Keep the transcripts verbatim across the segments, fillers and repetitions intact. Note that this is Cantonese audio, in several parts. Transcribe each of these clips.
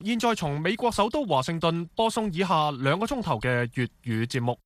現在從美國首都華盛頓播送以下兩個鐘頭嘅粵語節目。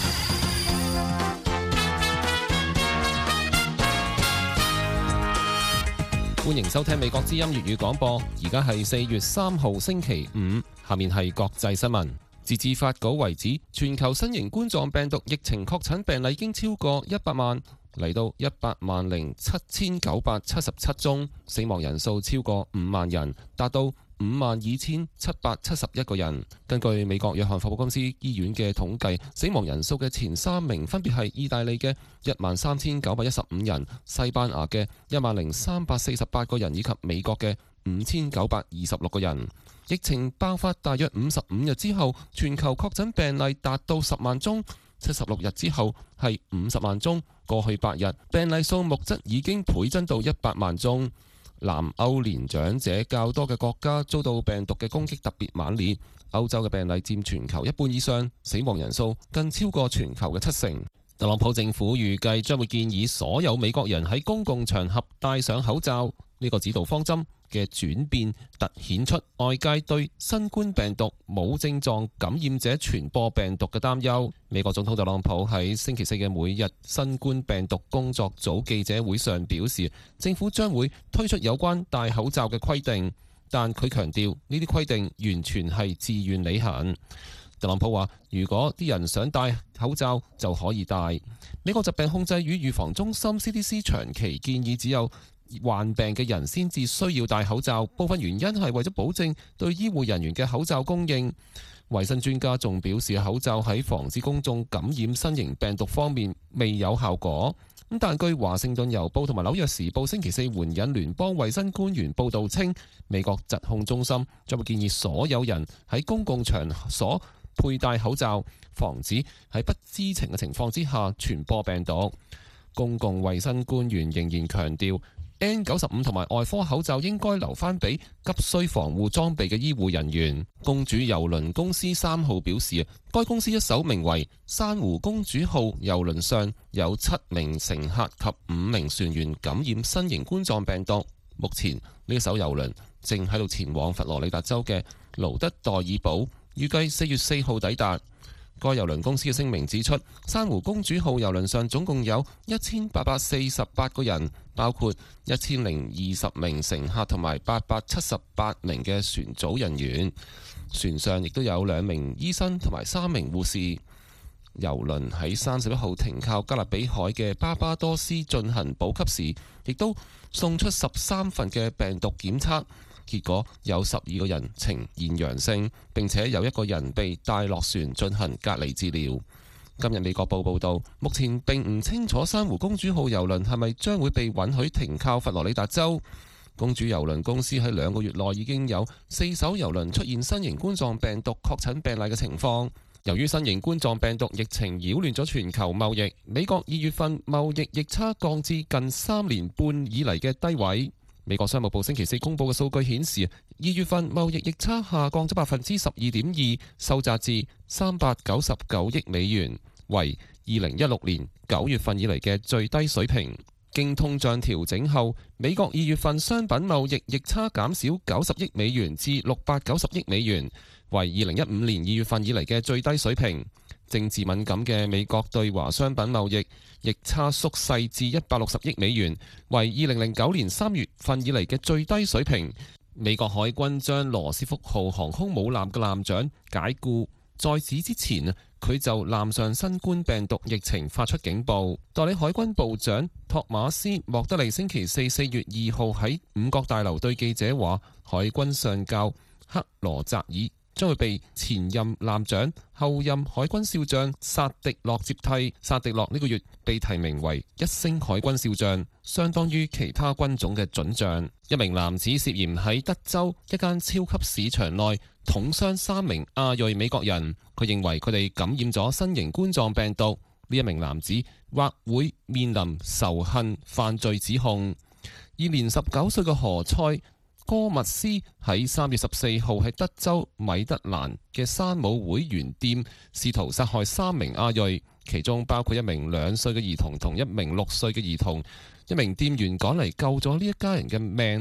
歡迎收聽美國之音粵語廣播，而家係四月三號星期五，下面係國際新聞。截至發稿為止，全球新型冠狀病毒疫情確診病例已經超過一百萬，嚟到一百萬零七千九百七十七宗，死亡人數超過五萬人，達到五萬二千七百七十一個人。根據美國約翰霍普金斯醫院嘅統計，死亡人數嘅前三名分別係意大利嘅一萬三千九百一十五人、西班牙嘅一萬零三百四十八個人以及美國嘅五千九百二十六個人。疫情爆發大約五十五日之後，全球確診病例達到十萬宗，七十六日之後係五十萬宗。過去八日病例數目則已經倍增到一百萬宗。南歐年長者較多嘅國家遭到病毒嘅攻擊特別猛烈，歐洲嘅病例佔全球一半以上，死亡人數更超過全球嘅七成。特朗普政府預計將會建議所有美國人喺公共場合戴上口罩，呢個指導方針嘅轉變突顯出外界對新冠病毒冇症狀感染者傳播病毒嘅擔憂。美國總統特朗普喺星期四嘅每日新冠病毒工作組記者會上表示，政府將會推出有關戴口罩嘅規定，但佢強調呢啲規定完全係自願履行。特朗普話：如果啲人想戴口罩就可以戴。美國疾病控制與預防中心 C D C 長期建議只有患病嘅人先至需要戴口罩，部分原因係為咗保證對醫護人員嘅口罩供應。衛生專家仲表示，口罩喺防止公眾感染新型病毒方面未有效果。咁但據華盛頓郵報同埋紐約時報星期四援引聯邦衛生官員報導稱，美國疾控中心將會建議所有人喺公共場所佩戴口罩，防止喺不知情嘅情況之下傳播病毒。公共衛生官員仍然強調N 九十五 同埋外科口罩應該留翻俾急需防護裝備嘅醫護人員。公主郵輪公司三號表示，該公司一艘名為珊瑚公主號郵輪上有七名乘客及五名船員感染新型冠狀病毒。目前呢艘郵輪正喺度前往佛羅里達州嘅盧德代爾堡，預計四月四號抵達。該郵輪公司嘅聲明指出，珊瑚公主號郵輪上總共有一千八百四十八個人，包括一千零二十名乘客同埋八百七十八名嘅船組人員。船上亦都有兩名醫生同埋三名護士。郵輪喺三十一號停靠加勒比海嘅巴巴多斯進行補給時，亦都送出十三份嘅病毒檢測。結果有十二個人呈現陽性，並且有一個人被帶落船進行隔離治療。今日美國報報道，目前並唔清楚珊瑚公主號郵輪係咪將會被允許停靠佛羅里達州。公主郵輪公司喺兩個月內已經有四艘郵輪出現新型冠狀病毒確診病例嘅情況。由於新型冠狀病毒疫情擾亂咗全球貿易，美國二月份貿易逆差降至近三年半以嚟嘅低位。美國商務部星期四公佈嘅數據顯示，二月份貿易逆差下降咗百分之十二點二，收窄至三百九十九億美元，為二零一六年九月份以嚟嘅最低水平。經通脹調整後，美國二月份商品貿易逆差減少九十億美元至六百九十億美元，為二零一五年二月份以嚟嘅最低水平。政治敏感嘅美國對華商品貿易逆差縮細至一百六十億美元，為二零零九年三月份以嚟嘅最低水平。美國海軍將羅斯福號航空母艦嘅艦長解雇，在此之前，佢就艦上新冠病毒疫情發出警報。代理海軍部長托馬斯莫德利星期四四月二號喺五角大樓對記者話，海軍上校克羅澤爾將會被前任艦長、後任海軍少將薩迪洛接替。薩迪洛呢個月被提名為一星海軍少將，相當於其他軍種嘅準將。一名男子涉嫌喺德州一間超級市場內捅傷三名亞裔美國人，佢認為佢哋感染咗新型冠狀病毒。呢一名男子或會面臨仇恨犯罪指控。現年十九歲嘅何塞哥密斯喺三月十四號喺德州米德蘭嘅山姆會員店試圖殺害三名亞裔，其中包括一名兩歲嘅兒童同一名六歲嘅兒童。一名店員趕嚟救咗呢一家人嘅命，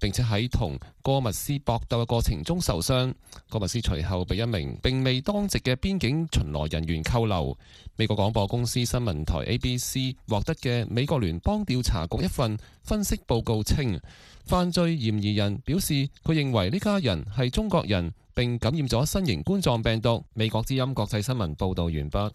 並且喺同戈密斯搏鬥嘅過程中受傷。戈密斯隨後被一名並未當值嘅邊境巡邏人員扣留。美國廣播公司新聞台 A B C 獲得嘅美國聯邦調查局一份分析報告稱，犯罪嫌疑人表示佢認為呢家人係中國人並感染咗新型冠狀病毒。美國之音國際新聞報導完畢。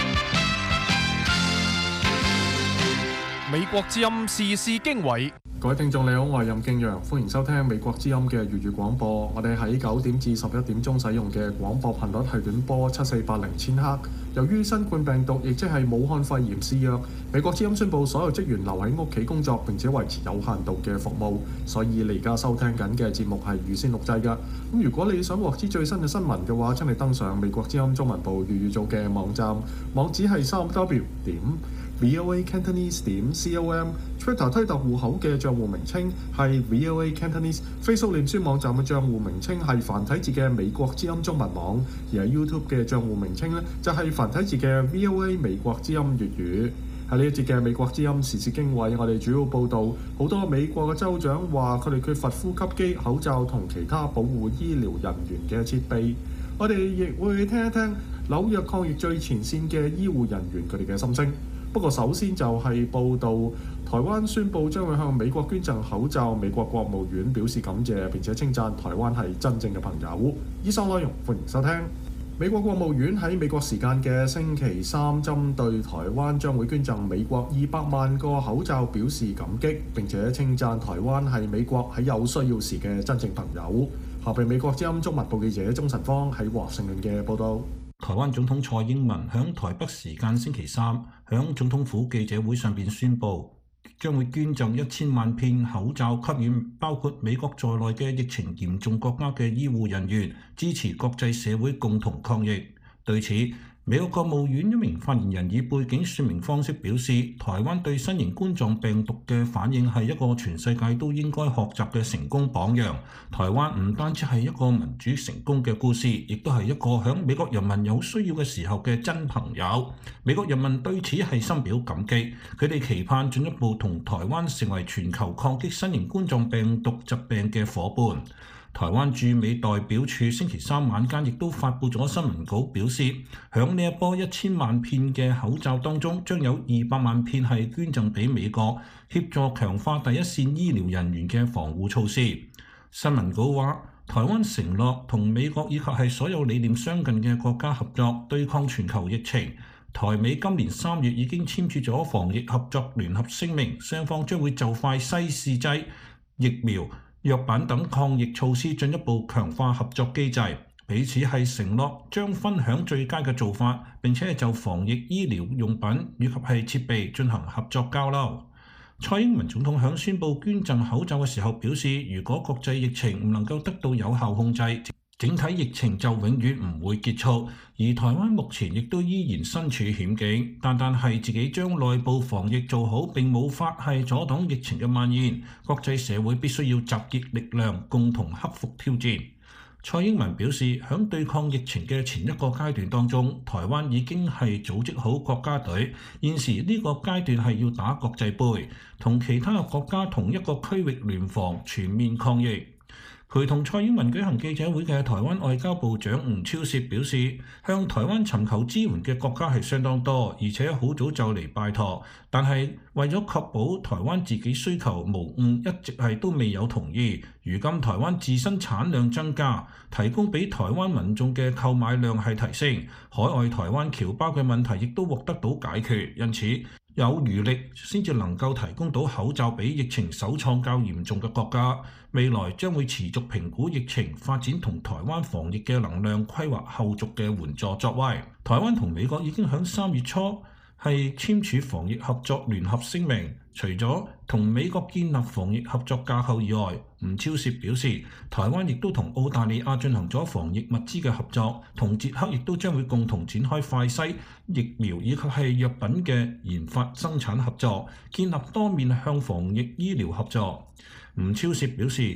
美國之音時事經緯， 各位聽眾你好，我係任敬陽，歡迎收聽美國之音嘅粵語廣播。我哋喺九點至十一點鐘使用嘅廣播頻率係短波七四八零千赫。由於新冠病毒，亦即係武漢肺炎肆虐，美國之音宣布所有職員留喺屋企工作，並且維持有限度嘅服務。所以你而家收聽緊嘅節目係預先錄製㗎。咁如果你想獲知最新嘅新聞嘅話，請你登上美國之音中文部粵語組嘅網站，網址係三 W 點 V O A Cantonese 點 com。Twitter 推特戶口嘅帳戶名稱係 V O A Cantonese。Facebook 臉書網站嘅帳戶名稱係繁體字嘅美國之音中文網，而喺 YouTube 嘅帳戶名稱呢，就係繁體字嘅 V O A 美國之音粵語。喺呢一節嘅美國之音時事經緯，我哋主要報導好多美國嘅州長話佢哋缺乏呼吸機、口罩同其他保護醫療人員嘅設備。我哋亦會聽一聽紐約抗疫最前線嘅醫護人員佢哋嘅心聲。不過首先就係報導台灣宣布將會向美國捐贈口罩，美國國務院表示感謝並且稱讚台灣係真正嘅朋友。以上內容歡迎收聽。美國國務院喺美國時間嘅星期三針對台灣將會捐贈美國二百萬個口罩表示感激，並且稱讚台灣係美國喺有需要時嘅真正朋友。下邊美國之音中文部記者鍾晨芳喺華盛頓嘅報導。 台灣總統蔡英文響台北時間星期三響總統府記者會上邊宣布，將會捐贈一千萬片口罩給予包括美國在內嘅疫情嚴重國家嘅醫護人員，支持國際社會共同抗疫。對此，美國國務院一名發言人以背景說明方式表示，台灣對新型冠狀病毒嘅反應係一個全世界都應該學習嘅成功榜樣。台灣唔單止係一個民主成功嘅故事，亦都係一個響美國人民有需要嘅時候嘅真朋友。美國人民對此係深表感激，佢哋期盼進一步同台灣成為全球抗擊新型冠狀病毒疾病嘅夥伴。台灣駐美代表處星期三晚間亦都發布咗新聞稿，表示響呢一波一千萬片嘅口罩當中，將有二百萬片係捐贈俾美國，協助強化第一線醫療人員嘅防護措施。新聞稿話，台灣承諾同美國以及係所有理念相近嘅國家合作，對抗全球疫情。台美今年三月已經簽署咗防疫合作聯合聲明，雙方將會就快篩試劑、疫苗、藥品等抗疫措施進一步強化合作機制，彼此係承諾將分享最佳嘅做法，並且就防疫醫療用品以及係設備進行合作交流。蔡英文總統響宣布捐贈口罩嘅時候表示，如果國際疫情唔能夠得到有效控制，整體疫情就永遠唔會結束。而台灣目前亦都依然身處險境，單單係自己將內部防疫做好，並冇法係阻擋疫情嘅蔓延。國際社會必須要集結力量，共同克服挑戰。蔡英文表示，響對抗疫情嘅前一個階段當中，台灣已經係組織好國家隊，現時呢個階段係要打國際杯，同其他國家同一個區域聯防，全面抗疫。陪同蔡英文舉行記者會嘅台灣外交部長吳釗燮表示，向台灣尋求支援嘅國家係相當多，而且好早就嚟拜託，但係為咗確保台灣自己需求無誤，一直係都未有同意。如今台灣自身產量增加，提供俾台灣民眾嘅購買量係提升，海外台灣僑胞嘅問題亦都獲得到解決，因此有餘力先至能夠提供到口罩俾疫情首創較嚴重嘅國家。未來將會持續評估疫情發展同台灣防疫嘅能量規劃後續嘅援助作為。台灣同美國已經喺三月初係簽署防疫合作聯合聲明，除咗同美國建立防疫合作架構以外，吳釗燮表示，台灣亦都同澳大利亞進行咗防疫物資嘅合作，同捷克亦都將會共同展開快篩、疫苗以及係藥品嘅研發生產合作，建立多面向防疫醫療合作。吳釗燮表示，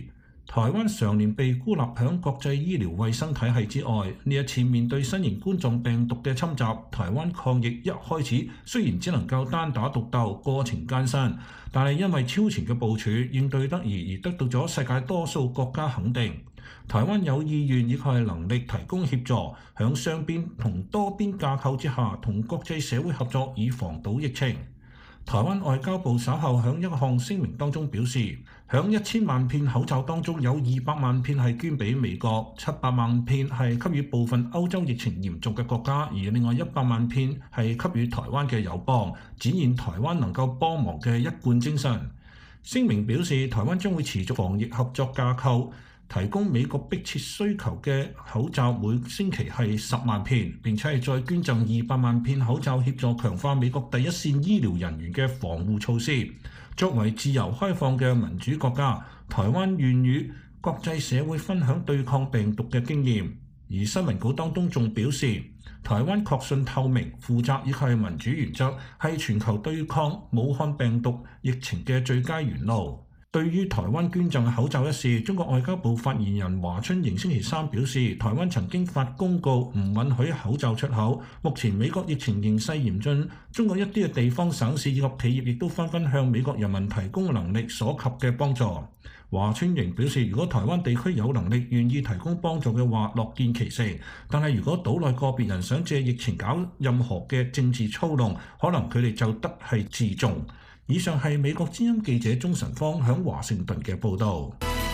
台灣常年被孤立響國際醫療衛生體系之外，呢一次面對新型冠狀病毒嘅侵襲，台灣抗疫一開始雖然只能夠單打獨鬥，過程艱辛，但係因為超前嘅部署，應對得宜而得到咗世界多數國家肯定。台灣有意願以及能力提供協助，響雙邊同多邊架構之下，同國際社會合作以防堵疫情。台灣外交部稍後響一項聲明當中表示，響一千萬片口罩當中有二百萬片係捐俾美國，七百萬片係給予部分歐洲疫情嚴重嘅國家，而另外一百萬片係給予台灣嘅友邦，展現台灣能夠幫忙嘅一貫精神。聲明表示，台灣將會持續防疫合作架構，提供美國迫切需求嘅口罩，每星期係十萬片，並且係再捐贈二百萬片口罩，協助強化美國第一線醫療人員嘅防護措施。作為自由開放嘅民主國家，台灣願與國際社會分享對抗病毒嘅經驗。而新聞稿當中仲表示，台灣確信透明、負責以及民主原則係全球對抗武漢病毒疫情嘅最佳原路。對於台灣捐贈口罩一事，中國外交部發言人華春瑩星期三表示，台灣曾經發公告唔允許口罩出口。目前美國疫情形勢嚴峻，中國一啲嘅地方省市以及企業亦都紛紛向美國人民提供能力所及嘅幫助。華春瑩表示，如果台灣地區有能力願意提供幫助嘅話，樂見其成。但係如果島內個別人想借疫情搞任何嘅政治操弄，可能佢哋就得係自重。以上係美國之音記者鍾晨芳響華盛頓嘅報導。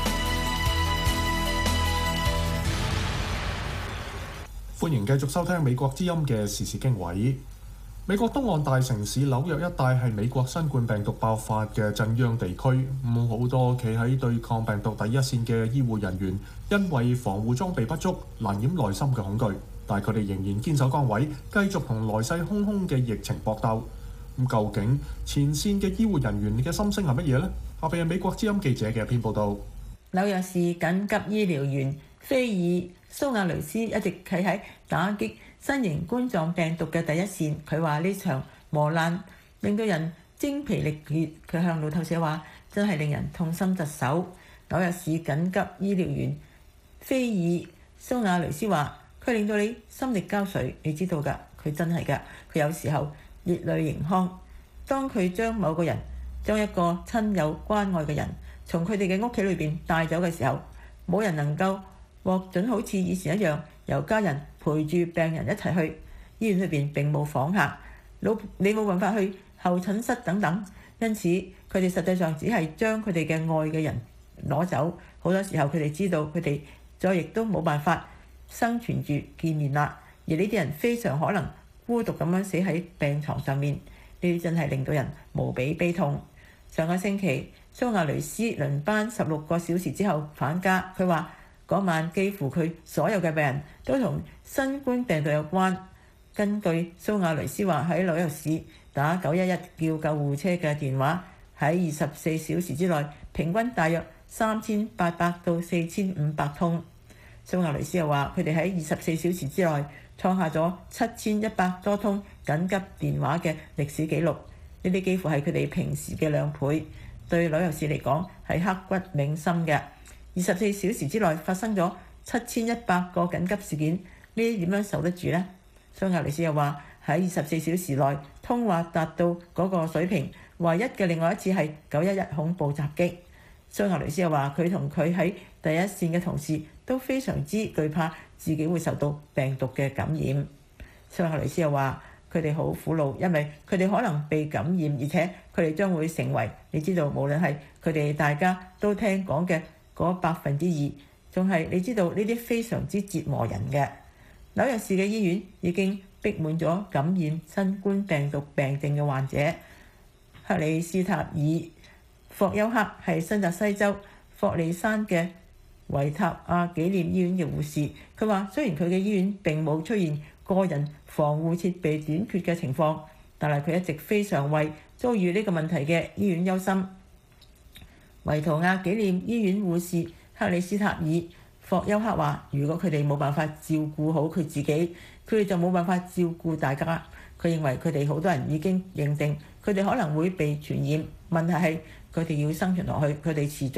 歡迎繼續收聽美國之音嘅時事經緯。美國東岸大城市紐約一帶係美國新冠病毒爆發嘅震央地區，咁好多企喺對抗病毒第一線嘅醫護人員，因為防護裝備不足，難掩內心嘅恐懼，但係佢哋仍然堅守崗位，繼續同來勢洶洶嘅疫情搏鬥。咁究竟前線嘅醫護人員嘅心聲係乜嘢呢？下邊係美國之音記者嘅一篇報導。 紐約市緊急醫療員菲爾蘇亞雷斯一直企喺打擊新型冠狀病毒嘅第一線。佢話呢場磨難令到人精疲力竭。佢向路透社話：真係令人痛心疾首。紐約市緊急醫療員菲爾蘇亞雷斯話：佢令到你心力交瘁，你知道㗎，佢真係㗎。佢有時候熱淚盈眶，當佢將某個人將一個親友關愛嘅人從佢哋嘅屋企裏邊帶走嘅時候，冇人能夠獲准好似以前一樣由家人陪住病人一齊去。醫院裏邊並冇訪客，老你冇辦法去候診室等等，因此佢哋實際上只係將佢哋嘅愛嘅人攞走。好多時候佢哋知道佢哋再亦都冇辦法生存住見面啦，而呢啲人非常可能孤獨咁樣死喺病床上面，呢啲真係令到人無比悲痛。上個星期，蘇亞雷斯輪班十六個小時之後返家，佢話嗰晚幾乎佢所有嘅病人都同新冠病毒有關。根據蘇亞雷斯話，喺紐約市打九一一叫救護車嘅電話喺二十四小時之內平均大約三千八百到四千五百通。蘇亞雷斯又話，佢哋喺二十四小時之內創下咗七千一百多通緊急電話嘅歷史紀錄，呢啲幾乎係佢哋平時嘅兩倍，對紐約市嚟講係刻骨銘心嘅。二十四小時之內發生咗七千一百個緊急事件，呢啲點樣受得住呢？蘇亞雷斯又話喺二十四小時內通話達到嗰個水平，唯一嘅另外一次係九一一恐怖襲擊。蘇亞雷斯又話佢同佢喺第一線嘅同事都非常之懼怕自己會受到病毒嘅感染。蘇亞雷斯又話佢哋好苦惱，因為佢哋可能被感染，而且佢哋將會成為你知道，無論係佢哋大家都聽講嘅嗰百分之二，仲係你知道呢啲非常之折磨人嘅。紐約市嘅醫院已經逼滿咗感染新冠病毒病症嘅患者。克里斯塔爾霍休克係新澤西州霍利山嘅維塔亞紀念醫院嘅護士，佢話雖然佢嘅醫院並冇出現個人防護設備短缺嘅情況，但係佢一直非常為遭遇呢個問題嘅醫院憂心。維圖亞紀念醫院護士克里斯塔爾霍休克話：如果佢哋冇辦法照顧好佢自己，佢哋就冇辦法照顧大家。佢認為佢哋好多人已經認定佢哋可能會被傳染，問題係佢哋要生存落去，佢哋遲早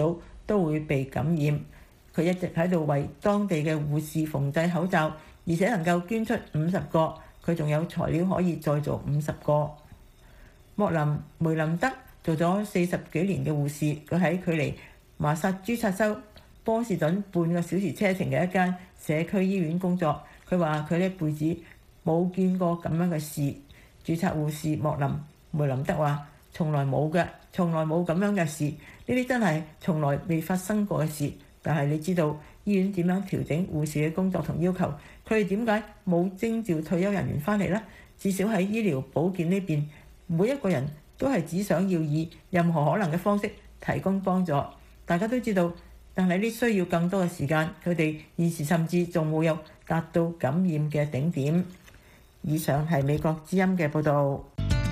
都會被感染。佢一直喺度為當地嘅護士縫製口罩，而且能夠捐出五十個，佢仲有材料可以再做五十個。莫林梅林德做咗四十幾年嘅護士，佢喺距離麻薩諸塞州波士頓半個小時車程嘅一間社區醫院工作。佢話佢呢一輩子冇見過咁樣嘅事。註冊護士莫林梅林德話：從來冇嘅，從來冇咁樣嘅事。呢啲真係從來未發生過嘅事。但係你知道醫院點樣調整護士嘅工作同要求？佢哋點解冇徵召退休人員翻嚟呢？至少喺醫療保健呢邊，每一個人都係只想要以任何可能嘅方式提供幫助。大家都知道，但係呢需要更多嘅時間。佢哋現時甚至仲冇有達到感染嘅頂點。以上係美國之音嘅報導。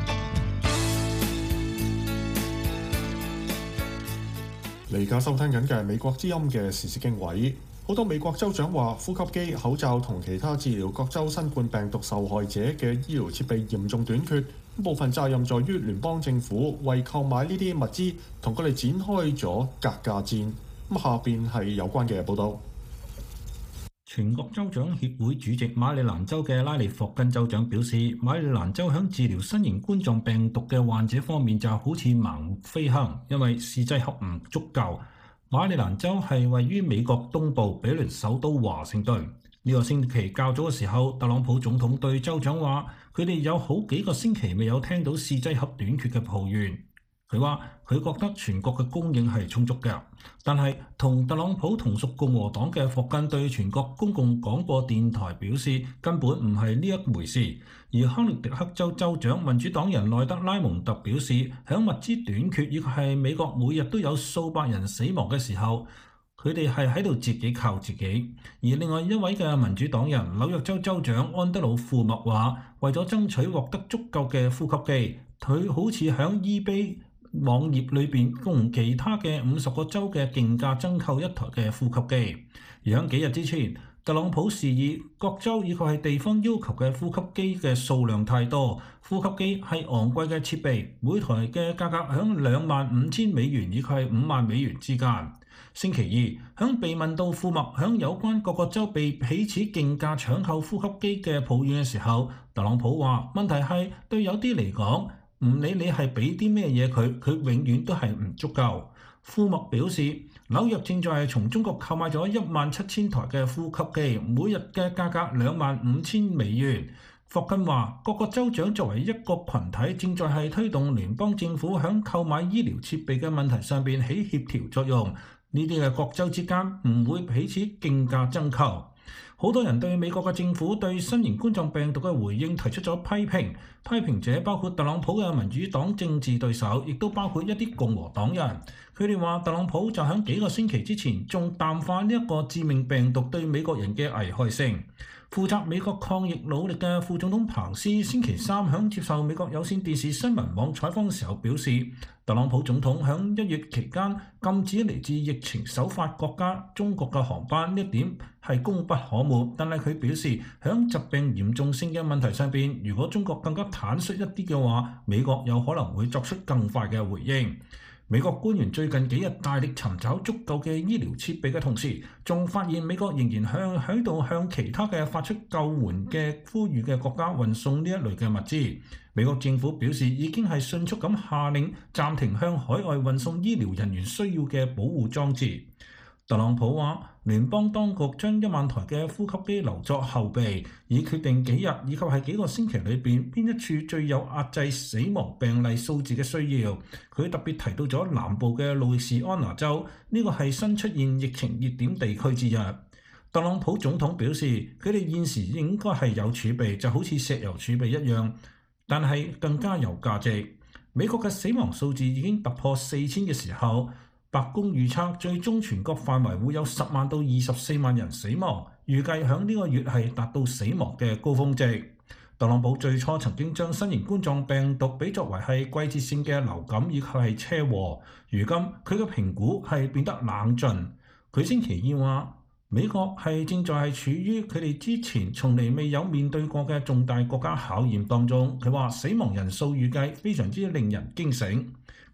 你而家收聽緊嘅係美國之音嘅時事經緯。好多美國州長話，呼吸機、口罩同其他治療各州新冠病毒受害者嘅醫療設備嚴重短缺，部分責任在於聯邦政府為購買呢啲物資同佢哋展開咗格價戰。咁下邊係有關嘅報導。 全國州長協會主席馬里蘭州嘅拉利霍根州長表示，馬里蘭州響治療新型冠狀病毒嘅患者方面就好似盲目飛行，因為試劑盒唔足夠。馬里蘭州係位於美國東部比鄰首都華盛頓。呢個星期較早嘅時候，特朗普總統對州長話，佢哋有好幾個星期未有聽到試劑盒短缺嘅抱怨。佢話佢覺得全國嘅供應係充足嘅，但係同特朗普同屬共和黨嘅霍根對全國公共廣播電台表示根本唔係呢一回事。而康涅狄克州州長民主黨人內德拉蒙特表示，響物資短缺以及係美國每日都有數百人死亡嘅時候，佢哋係喺度自己靠自己。而另外一位嘅民主黨人紐約州州長安德魯庫默話，為咗爭取獲得足夠嘅呼吸機，佢好似響 eBay網頁裏邊同其他嘅五十個州嘅競價爭購一台嘅呼吸機。而喺幾日之前，特朗普示意各州以及係地方要求嘅呼吸機嘅數量太多，呼吸機係昂貴嘅設備，每台嘅價格喺兩萬五千美元以及係五萬美元之間。星期二，響被問到庫默響有關各個州被彼此競價搶購呼吸機嘅抱怨嘅時候，特朗普話：問題係對有啲嚟講，唔理你係俾啲咩嘢佢，佢永遠都係唔足夠。庫默表示，紐約正在係從中國購買咗一萬七千台嘅呼吸機，每日嘅價格兩萬五千美元。霍根話，各個州長作為一個群體，正在係推動聯邦政府響購買醫療設備嘅問題上邊起協調作用。呢啲嘅各州之間唔會彼此競價爭購。好多人對美國嘅政府對新型冠狀病毒嘅回應提出咗批評，批評者包括特朗普嘅民主黨政治對手，亦都包括一啲共和黨人。佢哋話特朗普就喺幾個星期之前仲淡化呢一個致命病毒對美國人嘅危害性。負責美國抗疫努力嘅副總統彭斯星期三響接受美國有線電視新聞網採訪嘅時候表示，特朗普總統響一月期間禁止嚟自疫情首發國家中國嘅航班，呢一點係功不可沒。但係佢表示，響疾病嚴重性嘅問題上邊，如果中國更加坦率一啲嘅話，美國有可能會作出更快嘅回應。美國官員最近幾日大力尋找足夠嘅醫療設備嘅同時，仲發現美國仍然向喺度向其他嘅發出救援嘅呼籲嘅國家運送呢一類嘅物資。美國政府表示已經係迅速咁下令暫停向海外運送醫療人員需要嘅保護裝置。特朗普話，聯邦當局將一萬台嘅呼吸機留作後備，以決定幾日以及係幾個星期裏邊邊一處最有壓制死亡病例數字嘅需要。佢特別提到咗南部嘅路易士安那州，呢個係新出現疫情熱點地區之一。特朗普總統表示，佢哋現時應該係有儲備，就好似石油儲備一樣，但係更加有價值。美國嘅死亡數字已經突破四千嘅時候，白宮預測最終全國範圍會有十萬到二十四萬人死亡，預計響呢個月係達到死亡嘅高峰值。特朗普最初曾經將新型冠狀病毒比作為係季節性嘅流感以及係車禍，如今佢嘅評估係變得冷峻。佢星期二話，美國係正在係處於佢哋之前從嚟未有面對過嘅重大國家考驗當中。佢話死亡人數預計非常之令人驚醒。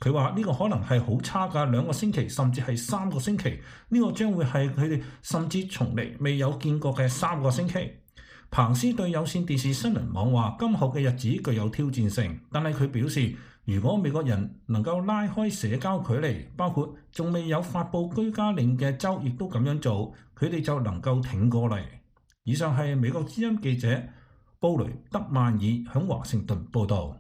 佢話呢個可能係好差㗎，兩個星期甚至係三個星期，呢個將會係佢哋甚至從嚟未有見過嘅三個星期。彭斯對有線電視新聞網話：今後嘅日子具有挑戰性，但係佢表示，如果美國人能夠拉開社交距離，包括仲未有發布居家令嘅州亦都咁樣做，佢哋就能夠挺過嚟。以上係美國之音記者布雷德曼爾響華盛頓報導。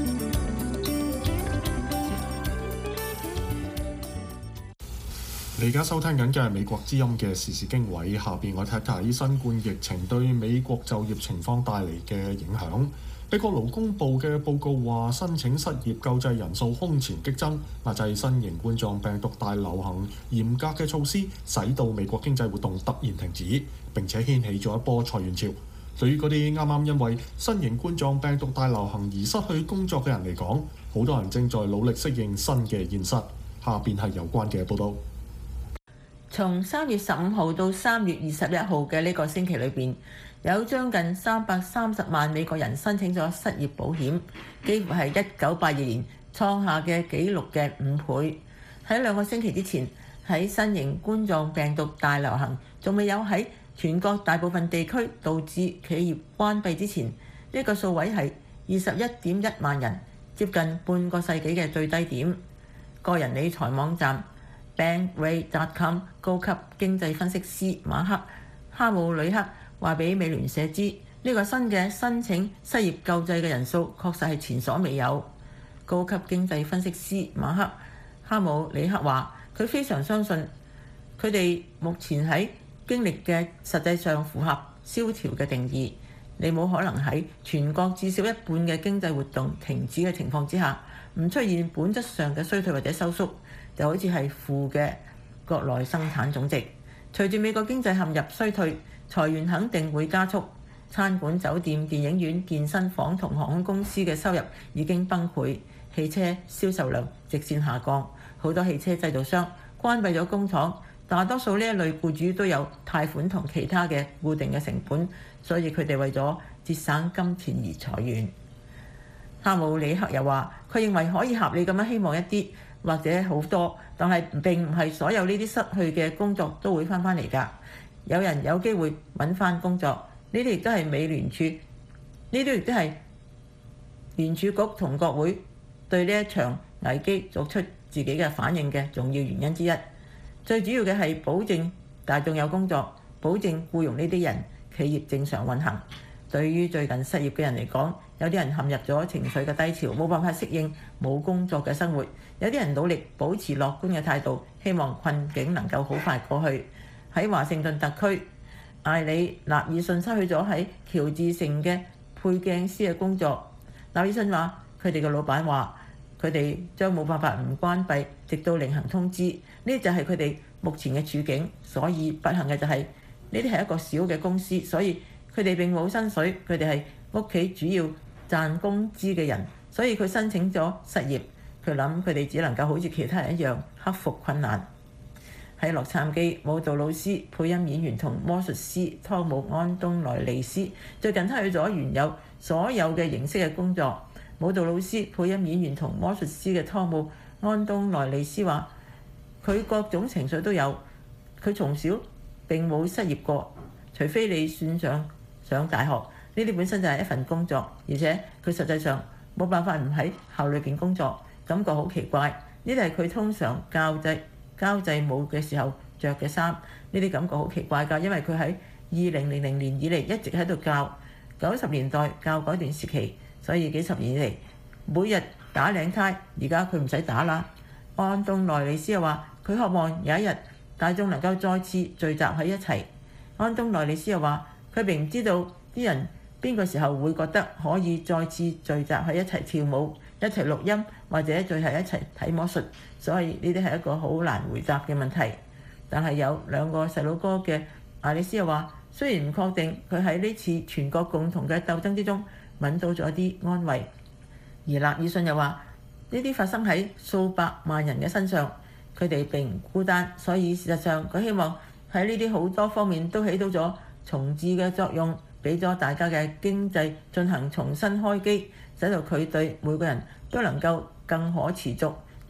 你而家收聽緊嘅係美國之音嘅時事經緯，下邊我睇睇新冠疫情對美國就業情況帶嚟嘅影響。美國勞工部嘅報告話，申請失業救濟人數空前激增，壓制新型冠狀病毒大流行嚴格嘅措施，使到美國經濟活動突然停止，並且掀起咗一波裁員潮。對於嗰啲啱啱因為新型冠狀病毒大流行而失去工作嘅人嚟講，好多人正在努力適應新嘅現實。下邊係有關嘅報導。 從三月十五號到三月二十一號嘅呢個星期裏邊，有將近三百三十萬美國人申請咗失業保險，幾乎係一九八二年創下嘅紀錄嘅五倍。喺兩個星期之前，喺新型冠狀病毒大流行仲未有喺全國大部分地區導致企業關閉之前，呢個數位係二十一點一萬人，接近半個世紀嘅最低點。個人理財網站Bankrate dot com 高級經濟分析師馬克哈姆里克話俾美聯社知，呢個新嘅申請失業救濟嘅人數確實係前所未有。高級經濟分析師馬克哈姆里克話：佢非常相信佢哋目前喺經歷嘅實際上符合蕭條嘅定義。你冇可能喺全國至少一半嘅經濟活動停止嘅情況之下，唔出現本質上嘅衰退或者收縮，就好似係負嘅國內生產總值。隨住美國經濟陷入衰退，裁員肯定會加速。餐館、酒店、電影院、健身房同航空公司嘅收入已經崩潰，汽車銷售量直線下降，好多汽車製造商關閉咗工廠。大多數呢一類僱主都有貸款同其他嘅固定嘅成本，所以佢哋為咗節省金錢而裁員。哈姆里克又話：佢認為可以合理咁樣希望一啲或者好多，但係並唔係所有呢啲失去嘅工作都會翻返嚟㗎。有人有機會揾翻工作，呢啲亦都係美聯儲，呢啲亦都係聯儲局同國會對呢一場危機作出自己嘅反應嘅重要原因之一。最主要嘅係保證大眾有工作，保證僱用呢啲人，企業正常運行。對於最近失業嘅人嚟講，有啲人陷入咗情緒嘅低潮，冇辦法適應冇工作嘅生活。有啲人努力保持樂觀嘅態度，希望困境能夠好快過去。喺華盛頓特區，艾里納爾遜失去咗喺喬治城嘅配鏡師嘅工作。納爾遜話：佢哋嘅老闆話，佢哋將冇辦法唔關閉，直到另行通知。呢就係佢哋目前嘅處境。所以不幸嘅就係呢啲係一個小嘅公司，所以佢哋並冇薪水，佢哋係屋企主要賺工資嘅人，所以佢申請咗失業。佢諗佢哋只能夠好似其他人一樣克服困難。喺洛杉磯，舞蹈老師、配音演員同魔術師湯姆安東萊利斯最近失去咗原有所有嘅形式嘅工作。舞蹈老師、配音演員同魔術師嘅湯姆安東萊利斯話：佢各種情緒都有。佢從小並冇失業過，除非你算上上大學，呢啲本身就係一份工作，而且佢實際上冇辦法唔喺校裏邊工作，感覺好奇怪。呢啲係佢通常教際交際舞嘅時候着嘅衫，呢啲感覺好奇怪㗎，因為佢喺二零零零年以嚟一直喺度教，九十年代教嗰段時期，所以幾十年以嚟每日打領呔，而家佢唔使打啦。安東內利斯又話：佢渴望有一日大眾能夠再次聚集喺一齊。安東內利斯又話：佢並唔知道啲人邊個時候會覺得可以再次聚集喺一齊跳舞、一齊錄音或者最後一齊睇魔術，所以呢啲係一個好難回答嘅問題。但係有兩個細佬哥嘅艾利斯又話：雖然唔確定佢喺呢次全國共同嘅鬥爭之中揾到咗啲安慰，而納爾遜又話：呢啲發生喺數百萬人嘅身上，佢哋並唔孤單，所以事實上佢希望喺呢啲好多方面都起到咗重置嘅作用，俾咗大家嘅經濟進行重新開機，使到佢對每個人都能夠更可持續，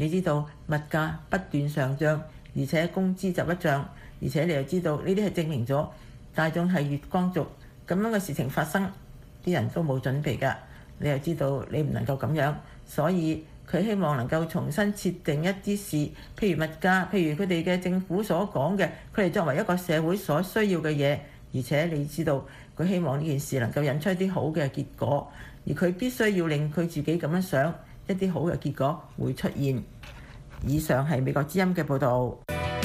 你知道物價不斷上漲，而且工資就不漲，而且你又知道呢啲係證明咗大眾係月光族，咁樣嘅事情發生，啲人都冇準備㗎。你又知道你唔能夠咁樣，所以佢希望能夠重新設定一啲事，譬如物價，譬如佢哋嘅政府所講嘅，佢哋作為一個社會所需要嘅嘢。而且你知道佢希望呢件事能夠引出一啲好嘅結果，而佢必須要令佢自己咁樣想，一啲好嘅結果會出現。以上係美國之音嘅報導。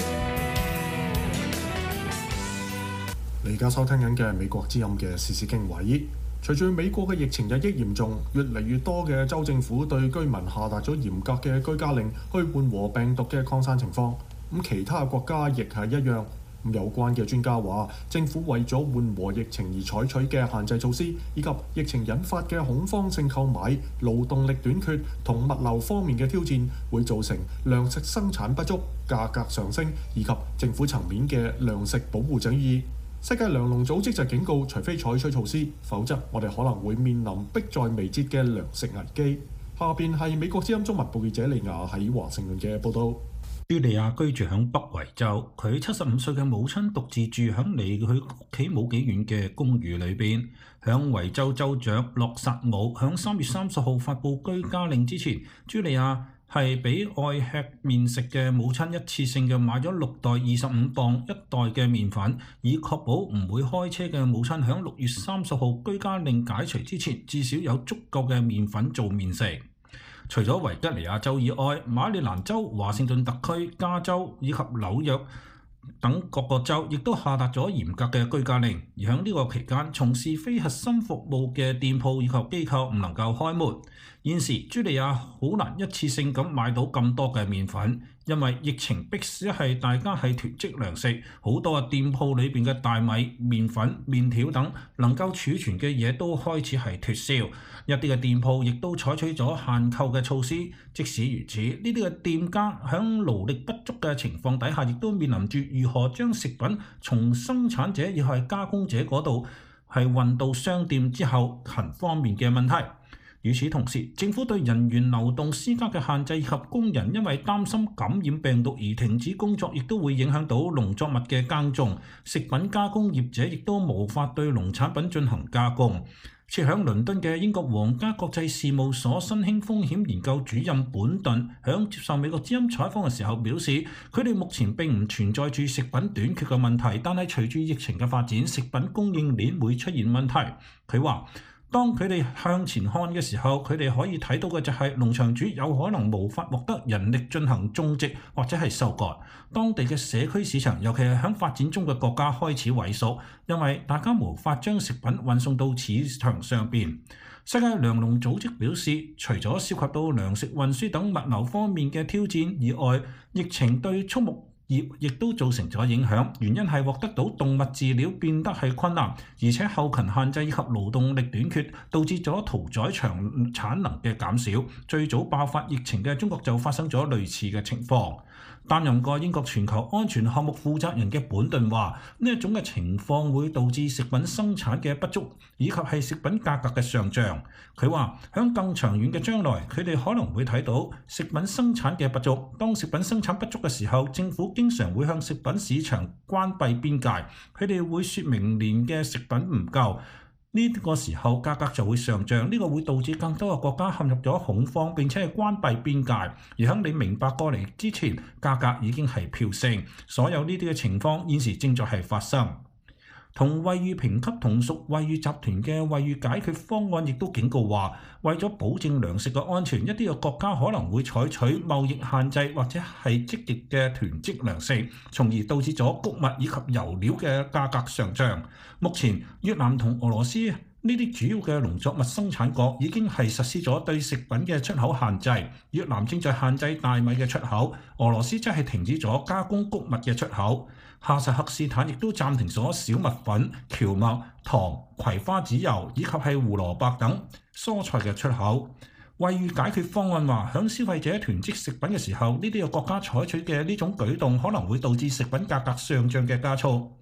你而家收聽緊嘅美國之音嘅時事經緯。隨住美國嘅疫情日益嚴重，越嚟越多嘅州政府對居民下達咗嚴格嘅居家令，去緩和病毒嘅擴散情況。咁其他國家亦係一樣。有關嘅專家話，政府為咗緩和疫情而採取嘅限制措施，以及疫情引發嘅恐慌性購買、勞動力短缺同物流方面嘅挑戰，會造成糧食生產不足、價格上升，以及政府層面嘅糧食保護主義。世界糧農組織就警告，除非採取措施，否則我哋可能會面臨迫在眉睫嘅糧食危機。下邊係美國之音中文部記者李雅喺華盛頓嘅報導。 茱莉亞居住響北維州，佢七十五歲嘅母親獨自住響離佢屋企冇幾遠嘅公寓裏邊。響維州州長洛薩姆響三月三十號發布居家令之前，茱莉亞係俾愛吃麵食嘅母親一次性嘅買咗六袋二十五磅一袋嘅麵粉，以確保唔會開車嘅母親響六月三十號居家令解除之前，至少有足夠嘅麵粉做麵食。除咗維吉尼亞州以外，馬里蘭州、華盛頓特區、加州以及紐約等各個州亦都下達咗嚴格嘅居家令。而喺呢個期間，從事非核心服務嘅店鋪以及機構唔能夠開門。現時茱莉亞好難一次性咁買到咁多嘅麵粉，因為疫情迫使係大家係囤積糧食，好多嘅店鋪裏邊嘅大米、麵粉、麵條等能夠儲存嘅嘢都開始係脫銷。一啲嘅店鋪亦都採取咗限購嘅措施。即使如此，呢啲嘅店家喺勞力不足嘅情況底下，亦都面臨住如何將食品從生產者亦係加工者嗰度係運到商店之後行方面嘅問題。與此同時，政府對人員流動施加嘅限制以及工人因為擔心感染病毒而停止工作，亦都會影響到農作物嘅耕種。食品加工業者亦都無法對農產品進行加工。設響倫敦嘅英國皇家國際事務所新興風險研究主任本頓響接受美國之音採訪嘅時候表示，佢哋目前並唔存在住食品短缺嘅問題，但係隨住疫情嘅發展，食品供應鏈會出現問題。佢話，當佢哋向前看嘅時候，佢哋可以睇到嘅就係農場主有可能無法獲得人力進行種植或者係收割。當地嘅社區市場，尤其係喺發展中嘅國家開始萎縮，因為大家無法將食品運送到市場上邊。世界糧農組織表示，除咗涉及到糧食運輸等物流方面嘅挑戰以外，疫情對畜牧業亦都造成咗影響，原因係獲得到動物飼料變得係困難，而且後勤限制以及勞動力短缺，導致咗屠宰場產能嘅減少。最早爆發疫情嘅中國就發生咗類似嘅情況。擔任過英國全球安全項目負責人嘅本頓話，呢一種嘅情況會導致食品生產嘅不足，以及係食品價格嘅上漲。佢話響更長遠嘅將來，佢哋可能會睇到食品生產嘅不足。當食品生產不足嘅時候，政府經常會向食品市場關閉邊界，佢哋會說明年嘅食品唔夠。呢個時候價格就會上漲，呢個會導致更多嘅國家陷入咗恐慌，並且係關閉邊界。而喺你明白過嚟之前，價格已經係飆升。所有呢啲嘅情況現時正在係發生。同惠譽評級同屬惠譽集團嘅惠譽解決方案亦都警告話，為咗保證糧食嘅安全，一啲嘅國家可能會採取貿易限制或者係積極嘅囤積糧食，從而導致咗穀物以及油料嘅價格上漲。目前越南同俄羅斯呢啲主要嘅農作物生產國已經係實施咗對食品嘅出口限制。越南正在限制大米嘅出口，俄羅斯則係停止咗加工穀物嘅出口。哈薩克斯坦亦都暫停咗小麥粉、蕎麥、糖、葵花籽油以及係胡蘿蔔等蔬菜嘅出口。惠譽解決方案話，響消費者囤積食品嘅時候，呢啲嘅國家採取嘅呢種舉動可能會導致食品價格上漲嘅加速。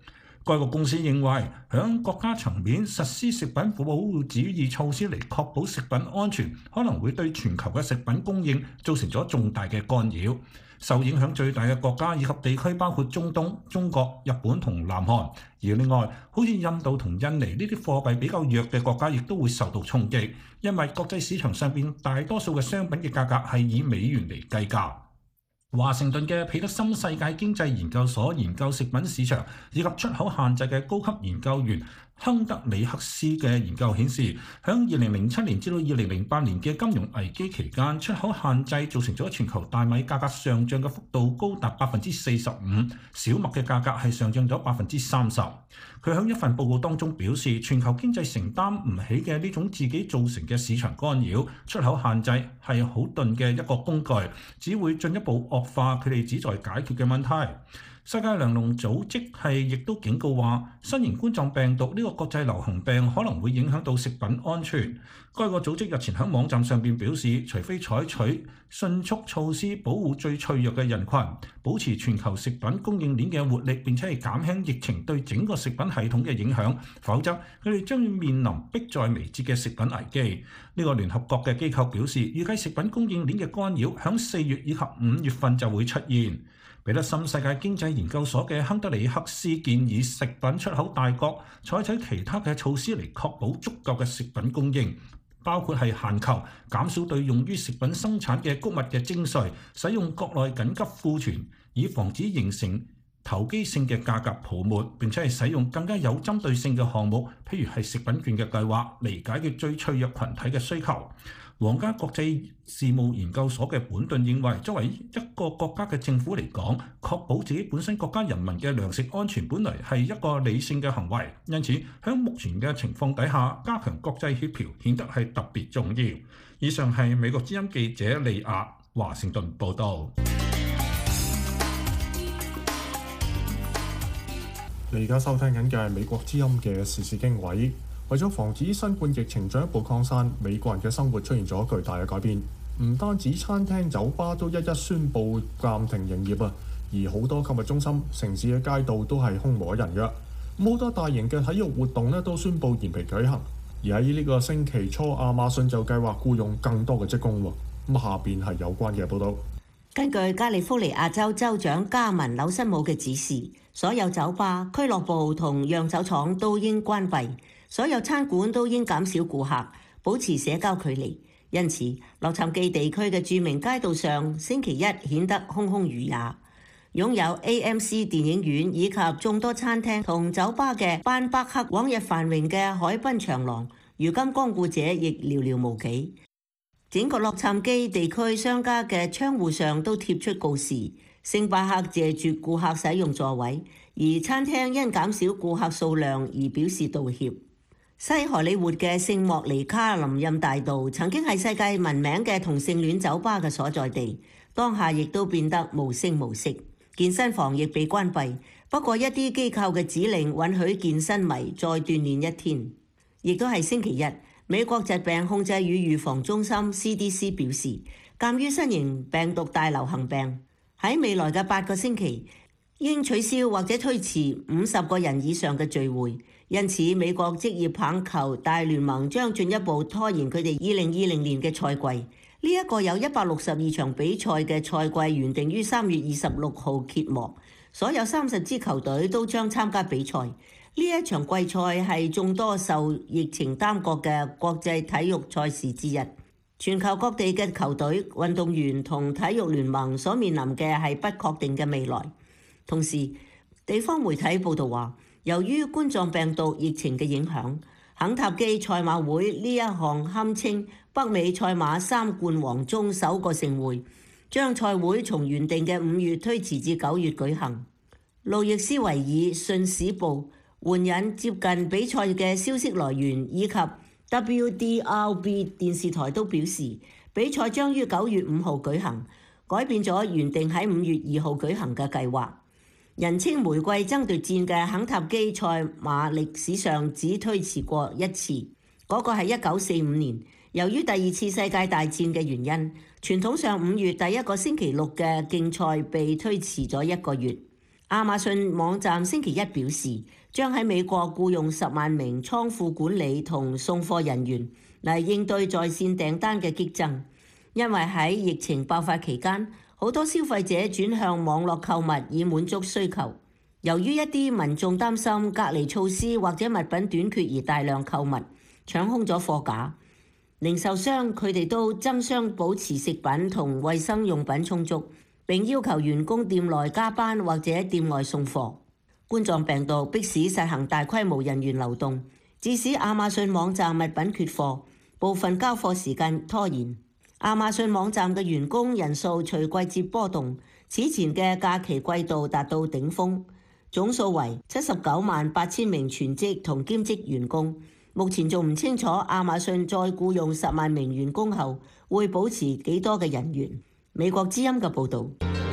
該個公司認為，響國家層面實施食品保護主義措施嚟確保食品安全，可能會對全球嘅食品供應造成咗重大嘅干擾。受影響最大嘅國家以及地區包括中東、中國、日本同南韓。而另外，好似印度同印尼呢啲貨幣比較弱嘅國家，亦都會受到衝擊，因為國際市場上邊大多數嘅商品嘅價格係以美元嚟計價。華盛頓嘅彼得森世界經濟研究所研究食品市場以及出口限制嘅高級研究員亨德里克斯嘅研究顯示，響二零零七年至到二零零八年嘅金融危機期間，出口限制造成咗全球大米價格上漲嘅幅度高達百分之四十五，小麥嘅價格係上漲咗百分之三十。佢喺一份報告當中表示，全球經濟承擔唔起嘅呢種自己造成嘅市場干擾，出口限制係好鈍嘅一個工具，只會進一步惡化佢哋旨在解決嘅問題。世界糧農組織係亦都警告話，新型冠狀病毒呢個國際流行病可能會影響到食品安全。該個組織日前喺網站上邊表示，除非採取迅速措施保護最脆弱嘅人群，保持全球食品供應鏈嘅活力，並且係減輕疫情對整個食品系統嘅影響，否則佢哋將要面臨迫在眉睫嘅食品危機。呢個聯合國嘅機構表示，預計食品供應鏈嘅干擾響四月以及五月份就會出現。彼得森世界經濟研究所嘅亨德里克斯建議食品出口大國採取其他嘅措施嚟確保足夠嘅食品供應，包括係限購、減少對用於食品生產嘅穀物嘅徵稅，使用國內緊急庫存，以防止形成投機性嘅價格泡沫，並且係使用更加有針對性嘅項目，譬如係食品券嘅計劃嚟解決最脆弱群體嘅需求。皇家國際事務研究所嘅本頓認為，作為一個國家嘅政府嚟講，確保自己本身國家人民嘅糧食安全本來係一個理性嘅行為，因此喺目前嘅情況底下，加強國際協調顯得係特別重要。以上係美國之音記者利亞華盛頓報導。 你而家收聽緊嘅係美國之音嘅時事經緯。為咗防止新冠疫情進一步擴散，美國人嘅生活出現咗巨大嘅改變。唔單止餐廳、酒吧都一一宣布暫停營業啊，而好多購物中心、城市嘅街道都係空無一人嘅。咁好多大型嘅體育活動咧都宣布延期舉行。而喺呢個星期初，亞馬遜就計劃僱用更多嘅職工喎。咁下邊係有關嘅報導。 根據加利福尼亞州州長加文紐森姆嘅指示，所有酒吧、俱樂部同釀酒廠都應關閉。所有餐館都應減少顧客，保持社交距離。因此，洛杉磯地區嘅著名街道上星期一顯得空空如也。擁有 A M C 電影院以及眾多餐廳同酒吧嘅班伯克往日繁榮嘅海濱長廊，如今光顧者亦寥寥無幾。整個洛杉磯地區商家嘅窗戶上都貼出告示，星巴克謝絕顧客使用座位，而餐廳因減少顧客數量而表示道歉。西荷里活嘅聖莫尼卡林蔭大道曾經係世界聞名嘅同性戀酒吧嘅所在地，當下亦都變得無聲無息。健身房亦被關閉，不過一啲機構嘅指令允許健身迷再鍛鍊一天。亦都係星期日，美國疾病控制與預防中心 C D C 表示，鑑於新型病毒大流行病，喺未來嘅八個星期應取消或者推遲五十個人以上嘅聚會。因此，美國職業棒球大聯盟將進一步拖延佢哋二零二零年嘅賽季。呢、這、一個有一百六十二場比賽嘅賽季原定於三月二十六號揭幕，所有三十支球隊都將參加比賽。呢一場季賽係眾多受疫情耽擱嘅國際體育賽事之一。全球各地嘅球隊、運動員同體育聯盟所面臨嘅係不確定嘅未來。同時，地方媒體報道話，由於冠狀病毒疫情嘅影響，肯塔基賽馬會呢一項堪稱北美賽馬三冠王中首個盛會，將賽會從原定嘅五月推遲至九月舉行。路易斯維爾信使報援引接近比賽嘅消息來源，以及 W D R B 電視台都表示，比賽將於九月五號舉行，改變咗原定喺五月二號舉行嘅計劃。人稱玫瑰爭奪戰嘅肯塔基賽馬歷史上只推遲過一次，嗰、那個係一九四五年。由於第二次世界大戰嘅原因，傳統上五月第一個星期六嘅競賽被推遲咗一個月。亞馬遜網站星期一表示， 將喺美國僱用十萬名倉庫管理同送貨人員嚟應對在線訂單嘅激增，因為喺疫情爆發期間，好多消費者轉向網絡購物以滿足需求。由於一啲民眾擔心隔離措施或者物品短缺而大量購物，搶空咗貨架。零售商佢哋都爭相保持食品同衛生用品充足，並要求員工店內加班或者店外送貨。冠狀病毒迫使實行大規模人員流動，致使亞馬遜網站物品缺貨，部分交貨時間拖延。亞馬遜網站嘅員工人數隨季節波動，此前嘅假期季度達到頂峰，總數為七十九萬八千名全職同兼職員工。目前仲唔清楚亞馬遜再僱用十萬名員工後會保持幾多嘅人員。美國之音嘅報導。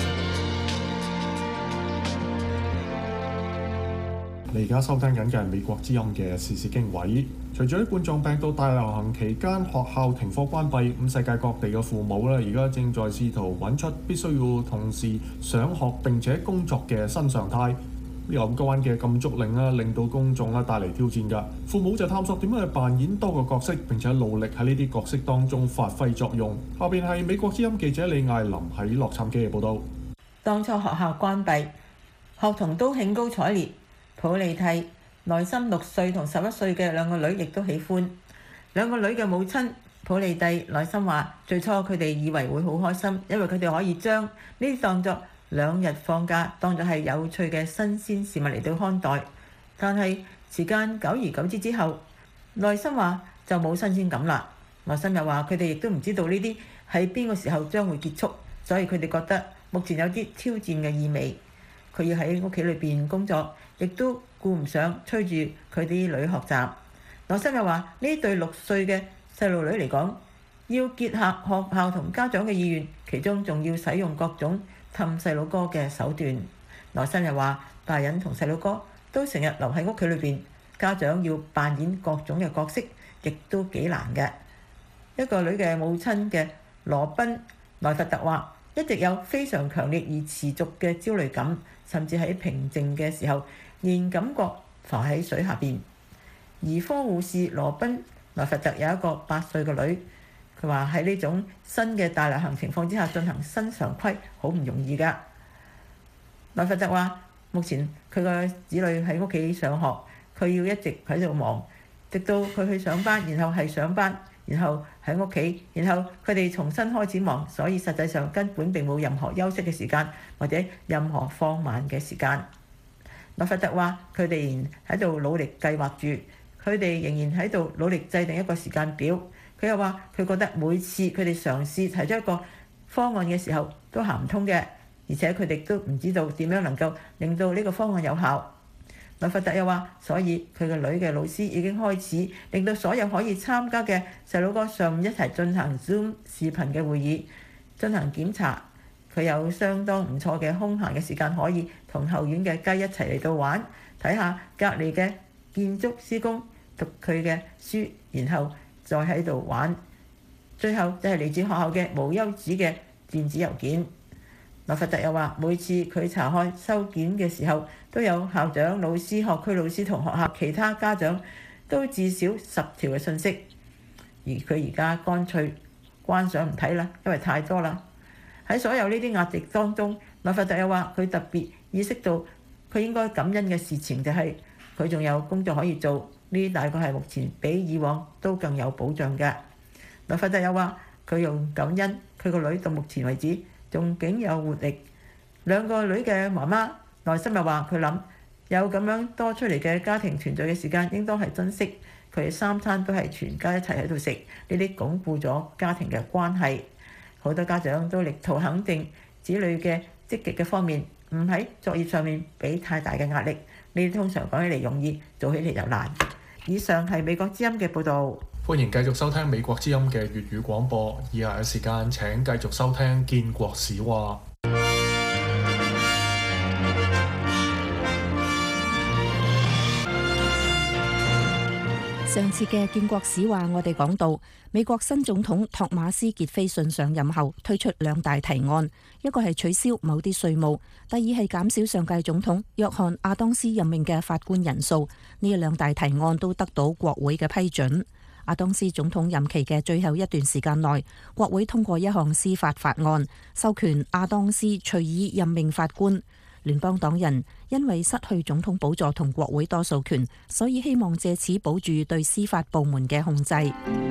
你而家收聽緊嘅係美國之音嘅時事經緯。隨住喺冠狀病毒大流行期間學校停課關閉，咁世界各地嘅父母咧，而家正在試圖揾出必須要同時上學並且工作嘅新常態。呢個有關嘅禁足令啦，令到公眾啦帶嚟挑戰㗎。父母就探索點樣去扮演多個角色，並且努力喺呢啲角色當中發揮作用。下邊係美國之音記者李艾琳喺洛杉磯嘅報導。 當初學校關閉，學童都興高采烈。普利蒂內心六歲同十一歲嘅兩個女亦都喜歡。兩個女嘅母親普利蒂內心話：最初佢哋以為會好開心，因為佢哋可以將呢啲當作兩日放假，當作係有趣嘅新鮮事物嚟到看待。但係時間久而久之之後，內心話就冇新鮮感啦。內心又話佢哋亦都唔知道呢啲喺邊個時候將會結束，所以佢哋覺得目前有啲挑戰嘅意味。佢要喺屋企裏邊工作，亦都顧唔上催住佢啲女學習。內心又話呢對六歲嘅細路女嚟講，要結合學校同家長嘅意願，其中仲要使用各種氹細路哥嘅手段。內心又話大人同細路哥都成日留喺屋企裏邊，家長要扮演各種嘅角色，亦都幾難嘅。一個女嘅母親嘅羅賓萊佛特話，一直有非常強烈而持續嘅焦慮感，甚至喺平靜嘅時候，仍感覺浮喺水下邊。兒科護士羅賓萊佛特有一個八歲嘅女，佢話喺呢種新嘅大流行情況之下進行新常規好唔容易㗎。萊佛特話：目前佢個子女喺屋企上學，佢要一直喺度忙，直到佢去上班，然後係上班，然後喺屋企，然後佢哋重新開始忙，所以實際上根本並冇任何休息嘅時間，或者任何放慢嘅時間。萊佛特話：佢哋仍喺度努力計劃住，佢哋仍然喺度努力制定一個時間表。佢又話：佢覺得每次佢哋嘗試提出一個方案嘅時候都行唔通嘅，而且佢哋都唔知道點樣能夠令到呢個方案有效。萊佛特又話：所以佢個女嘅老師已經開始令到所有可以參加嘅細佬哥上午一齊進行 Zoom 視頻嘅會議，進行檢查。佢有相當唔錯嘅空閒嘅時間，可以同後院嘅雞一齊嚟到玩，睇下隔離嘅建築施工，讀佢嘅書，然後再喺度玩。最後就係嚟自學校嘅無休止嘅電子郵件。萊佛特又話：每次佢查看收件嘅時候，都有校長、老師、學區老師同學校其他家長都至少十條嘅信息，而佢而家乾脆關上唔睇啦，因為太多啦。喺所有呢啲壓力當中，萊佛特又話佢特別意識到佢應該感恩嘅事情就係佢仲有工作可以做，呢啲大概係目前比以往都更有保障嘅。萊佛特又話佢用感恩佢個女到目前為止仲竟有活力。兩個女嘅媽媽內心又話佢諗有咁樣多出嚟嘅家庭團聚嘅時間應當係珍惜，佢哋三餐都係全家一齊喺度食，呢啲鞏固咗家庭嘅關係。好多家長都力圖肯定子女嘅積極嘅方面，唔喺作業上面俾太大嘅壓力。呢啲通常講起嚟容易，做起嚟又難。以上係美國之音嘅報導。 歡迎繼續收聽美國之音嘅粵語廣播。以下嘅時間請繼續收聽建國史話。 上次嘅建國史話，我哋講到美國新總統托馬斯傑菲遜上任後推出兩大提案，一個係取消某啲稅務，第二係減少上屆總統約翰亞當斯任命嘅法官人數。呢兩大提案都得到國會嘅批准。亞當斯總統任期嘅最後一段時間內，國會通過一項司法法案，授權亞當斯隨意任命法官。聯邦黨人因為失去總統寶座同國會多數權，所以希望借此保住對司法部門嘅控制。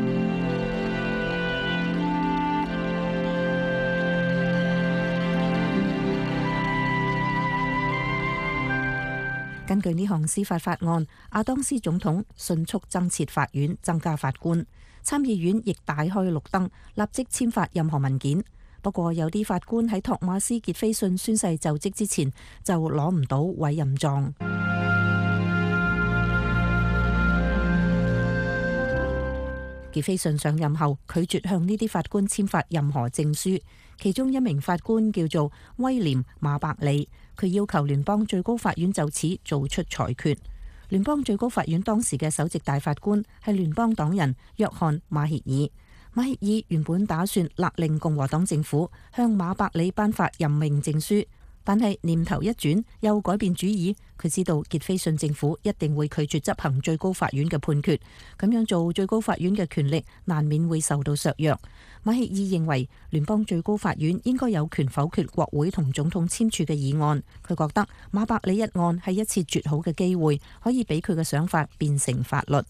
根據呢項司法法案，亞當斯總統迅速增設法院，增加法官。參議院亦大開綠燈，立即簽發任何文件。不過有啲法官喺托馬斯傑菲遜宣誓就職之前就攞唔到委任狀。傑菲遜上任後拒絕向呢啲法官簽發任何證書，其中一名法官叫做威廉馬伯里，佢要求聯邦最高法院就此做出裁決。聯邦最高法院當時嘅首席大法官係聯邦黨人約翰馬歇爾。馬歇爾原本打算勒令共和黨政府向馬伯里頒發任命證書，但係念頭一轉，又改變主意。佢知道傑菲遜政府一定會拒絕執行最高法院嘅判決，咁樣做最高法院嘅權力難免會受到削弱。馬歇爾認為聯邦最高法院應該有權否決國會同總統簽署嘅議案。佢覺得馬伯里一案係一次絕好嘅機會，可以俾佢嘅想法變成法律。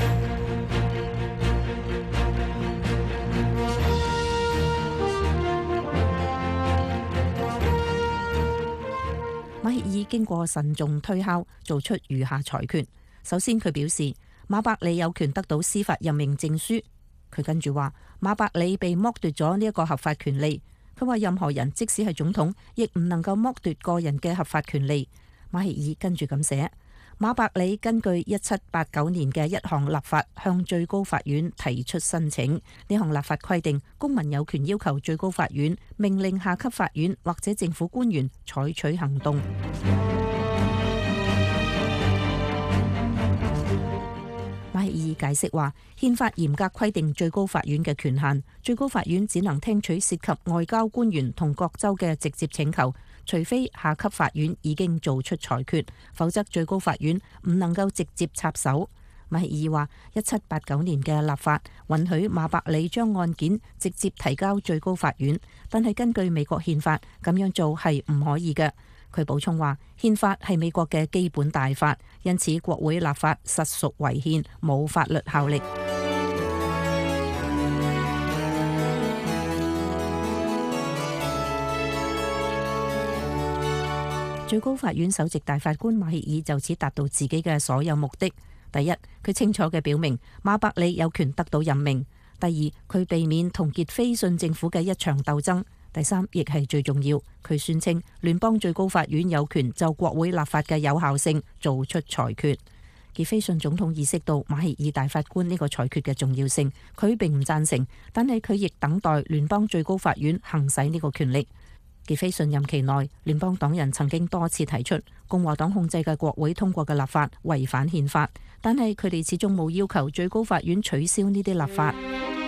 馬歇爾經過慎重推敲，做出如下裁決。首先，佢表示馬伯里有權得到司法任命證書。佢跟住話馬伯里被剝奪咗呢一個合法權利。佢話任何人即使係總統，亦唔能夠剝奪個人嘅合法權利。馬歇爾跟住咁寫：馬伯里根據一七八九年嘅一項立法向最高法院提出申請。呢項立法規定，公民有權要求最高法院命令下級法院或者政府官員採取行動。馬歇爾解釋話，憲法嚴格規定最高法院嘅權限，最高法院只能聽取涉及外交官員同各州嘅直接請求，除非下級法院已經做出裁決，否則最高法院唔能夠直接插手。馬歇爾話，一七八九年嘅立法允許馬伯里將案件直接提交最高法院，但係根據美國憲法，咁樣做係唔可以嘅。佢補充話，憲法係美國嘅基本大法，因此國會立法實屬違憲，冇法律效力。最高法院首席大法官馬歇爾就此達到自己嘅所有目的。第一，佢清楚嘅表明馬伯里有權得到任命；第二，佢避免同傑菲遜政府嘅一場鬥爭。第三，亦係最重要，佢宣稱聯邦最高法院有權就國會立法嘅有效性做出裁決。傑菲遜總統意識到馬歇爾大法官呢個裁決嘅重要性，佢並唔贊成，但係佢亦等待聯邦最高法院行使呢個權力。傑菲遜任期內，聯邦黨人曾經多次提出共和黨控制嘅國會通過嘅立法違反憲法，但係佢哋始終冇要求最高法院取消呢啲立法。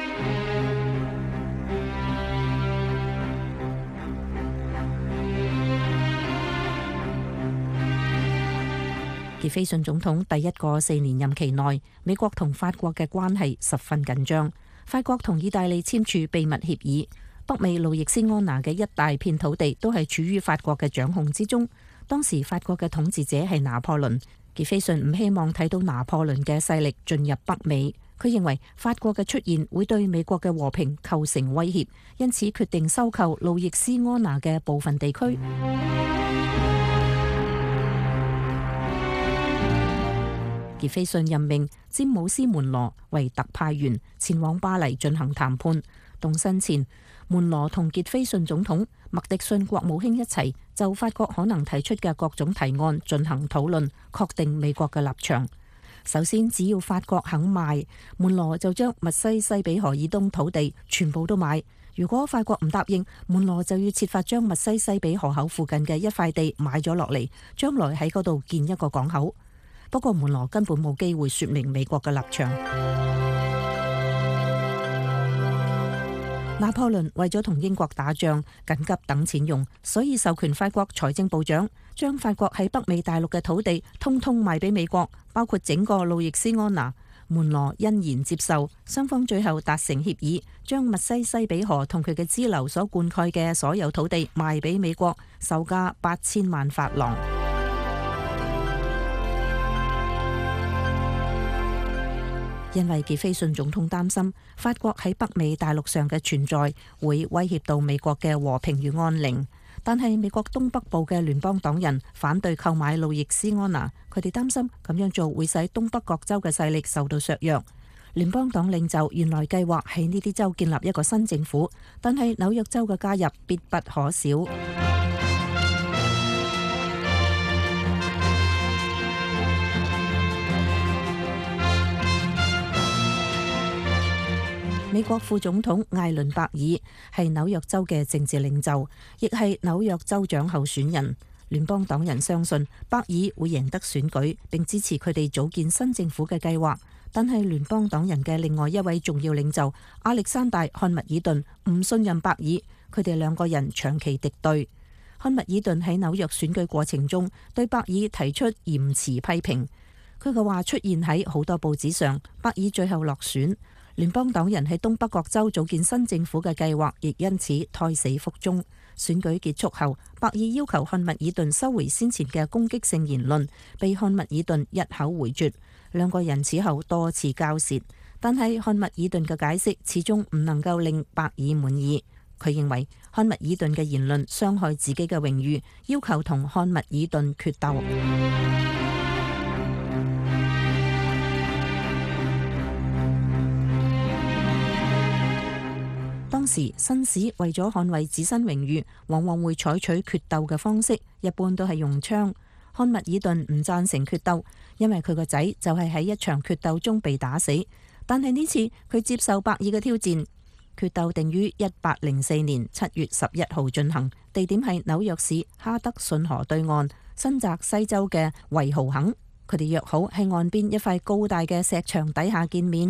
傑菲遜總統第一個四年任期內，美國同法國嘅關係十分緊張。法國同意大利簽署秘密協議，北美路易斯安那嘅一大片土地都係處於法國嘅掌控之中。當時法國嘅統治者係拿破崙，傑菲遜唔希望睇到拿破崙嘅勢力進入北美。佢認為法國嘅出現會對美國嘅和平構成威脅，因此決定收購路易斯安那嘅部分地區。傑菲遜任命詹姆斯門羅為特派員前往巴黎進行談判。動身前，門羅同傑菲遜總統、麥迪遜國務卿一齊就法國可能提出嘅各種提案進行討論，確定美國嘅立場。首先，只要法國肯賣，門羅就將密西西比河以東土地全部都買。如果法國唔答應，門羅就要設法將密西西比河口附近嘅一塊地買咗落嚟，將來喺嗰度建一個港口。 不過門羅根本冇機會說明美國嘅立場。拿破崙為咗同英國打仗，緊急等錢用，所以授權法國財政部長將法國喺北美大陸嘅土地通通賣俾美國，包括整個路易斯安那。門羅欣然接受，雙方最後達成協議，將密西西比河同佢嘅支流所灌溉嘅所有土地賣俾美國，售價八千萬法郎。因為傑菲遜總統擔心法國喺北美大陸上嘅存在會威脅到美國嘅和平與安寧，但係美國東北部嘅聯邦黨人反對購買路易斯安那，佢哋擔心咁樣做會使東北各州嘅勢力受到削弱。聯邦黨領袖原來計劃喺呢啲州建立一個新政府，但係紐約州嘅加入必不可少。美國副總統艾倫伯爾係紐約州嘅政治領袖，亦係紐約州長候選人。聯邦黨人相信伯爾會贏得選舉，並支持佢哋組建新政府嘅計劃。但係聯邦黨人嘅另外一位重要領袖亞歷山大漢密爾頓唔信任伯爾，佢哋兩個人長期敵對。漢密爾頓喺紐約選舉過程中對伯爾提出嚴詞批評，佢嘅話出現喺好多報紙上。伯爾最後落選。聯邦黨人喺東北各州組建新政府嘅計劃亦因此胎死腹中。選舉結束後，伯爾要求漢密爾頓收回先前嘅攻擊性言論，被漢密爾頓一口回絕。兩個人此後多次交涉，但係漢密爾頓嘅解釋始終唔能夠令伯爾滿意。佢認為漢密爾頓嘅言論傷害自己嘅榮譽，要求同漢密爾頓決鬥。當時紳士為咗捍衛自身榮譽，往往會採取決鬥嘅方式，一般都係用槍。漢密爾頓唔贊成決鬥，因為佢個仔就係喺一場決鬥中被打死。但係呢次佢接受伯爾嘅挑戰。決鬥定於一八零四年七月十一號進行，地點係紐約市哈德遜河對岸新澤西州嘅維豪肯。佢哋約好喺岸邊一塊高大嘅石牆底下見面。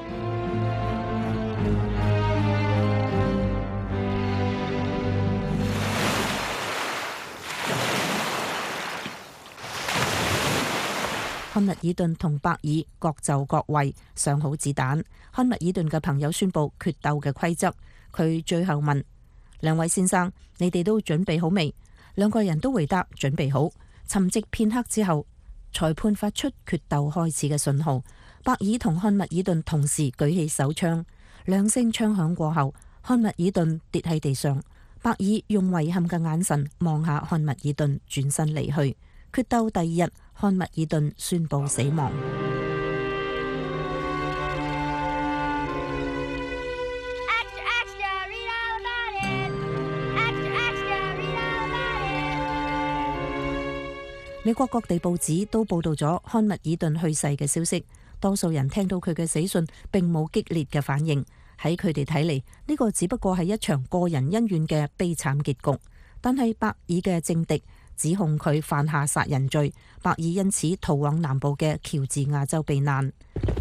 漢密爾頓同伯爾各就各位，上好子彈。漢密爾頓嘅朋友宣布決鬥嘅規則。佢最後問兩位先生：你哋都準備好未？兩個人都回答準備好。沉寂片刻之後，裁判發出決鬥開始嘅信號。伯爾同漢密爾頓同時舉起手槍，兩聲槍響過後，漢密爾頓跌喺地上。伯爾用遺憾嘅眼神望下漢密爾頓，轉身離去。決鬥第二日，漢密爾頓宣布死亡。美國各地報紙都報道咗漢密爾頓去世嘅消息，多數人聽到佢嘅死訊並冇激烈嘅反應。喺佢哋睇嚟，呢個只不過係一場個人恩怨嘅悲慘結局。但係伯爾嘅政敵指控佢犯下殺人罪，伯爾因此逃往南部嘅喬治亞州避難。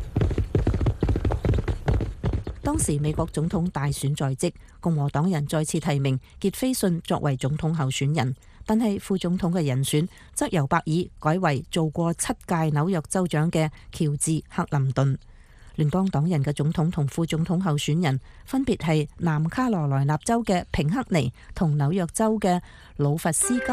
當時美國總統大選在即，共和黨人再次提名傑菲遜作為總統候選人，但係副總統嘅人選則由伯爾改為做過七屆紐約州長嘅喬治克林頓。聯邦黨人嘅總統同副總統候選人分別係南卡羅來納州嘅平克尼同紐約州嘅魯弗斯金。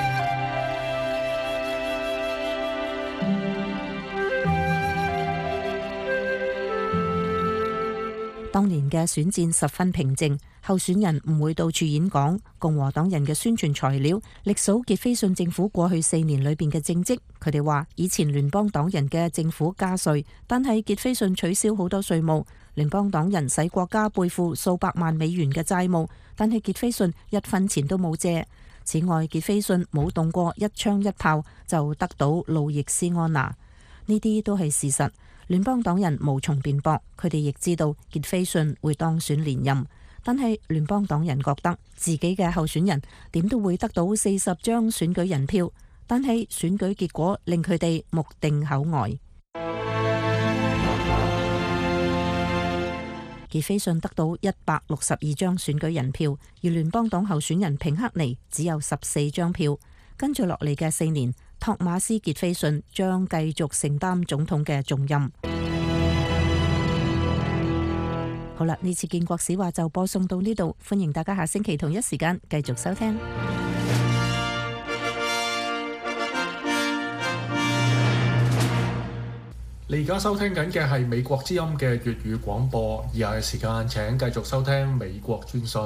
當年嘅選戰十分平靜，候選人唔會到處演講。共和黨人嘅宣傳材料歷數傑菲遜政府過去四年裏邊嘅政績，佢哋話以前聯邦黨人嘅政府加稅，但係傑菲遜取消好多稅務。聯邦黨人使國家背負數百萬美元嘅債務，但係傑菲遜一分錢都冇借。此外，傑菲遜冇動過一槍一炮就得到路易斯安那，呢啲都係事實。聯邦黨人無從辯駁，佢哋亦知道傑菲遜會當選連任，但係聯邦黨人覺得自己嘅候選人點都會得到四十張選舉人票， 但係選舉結果令佢哋目定口呆。傑斐遜得到一百六十二張選舉人票，而聯邦黨候選人平克尼只有十四張票。跟住落嚟嘅四年，托馬斯傑斐遜將繼續承擔總統嘅重任。好啦，呢次建國史話就播送到呢度，歡迎大家下星期同一時間繼續收聽。 你而家收聽緊嘅係美國之音嘅粵語廣播，以下嘅時間請繼續收聽美國專訊。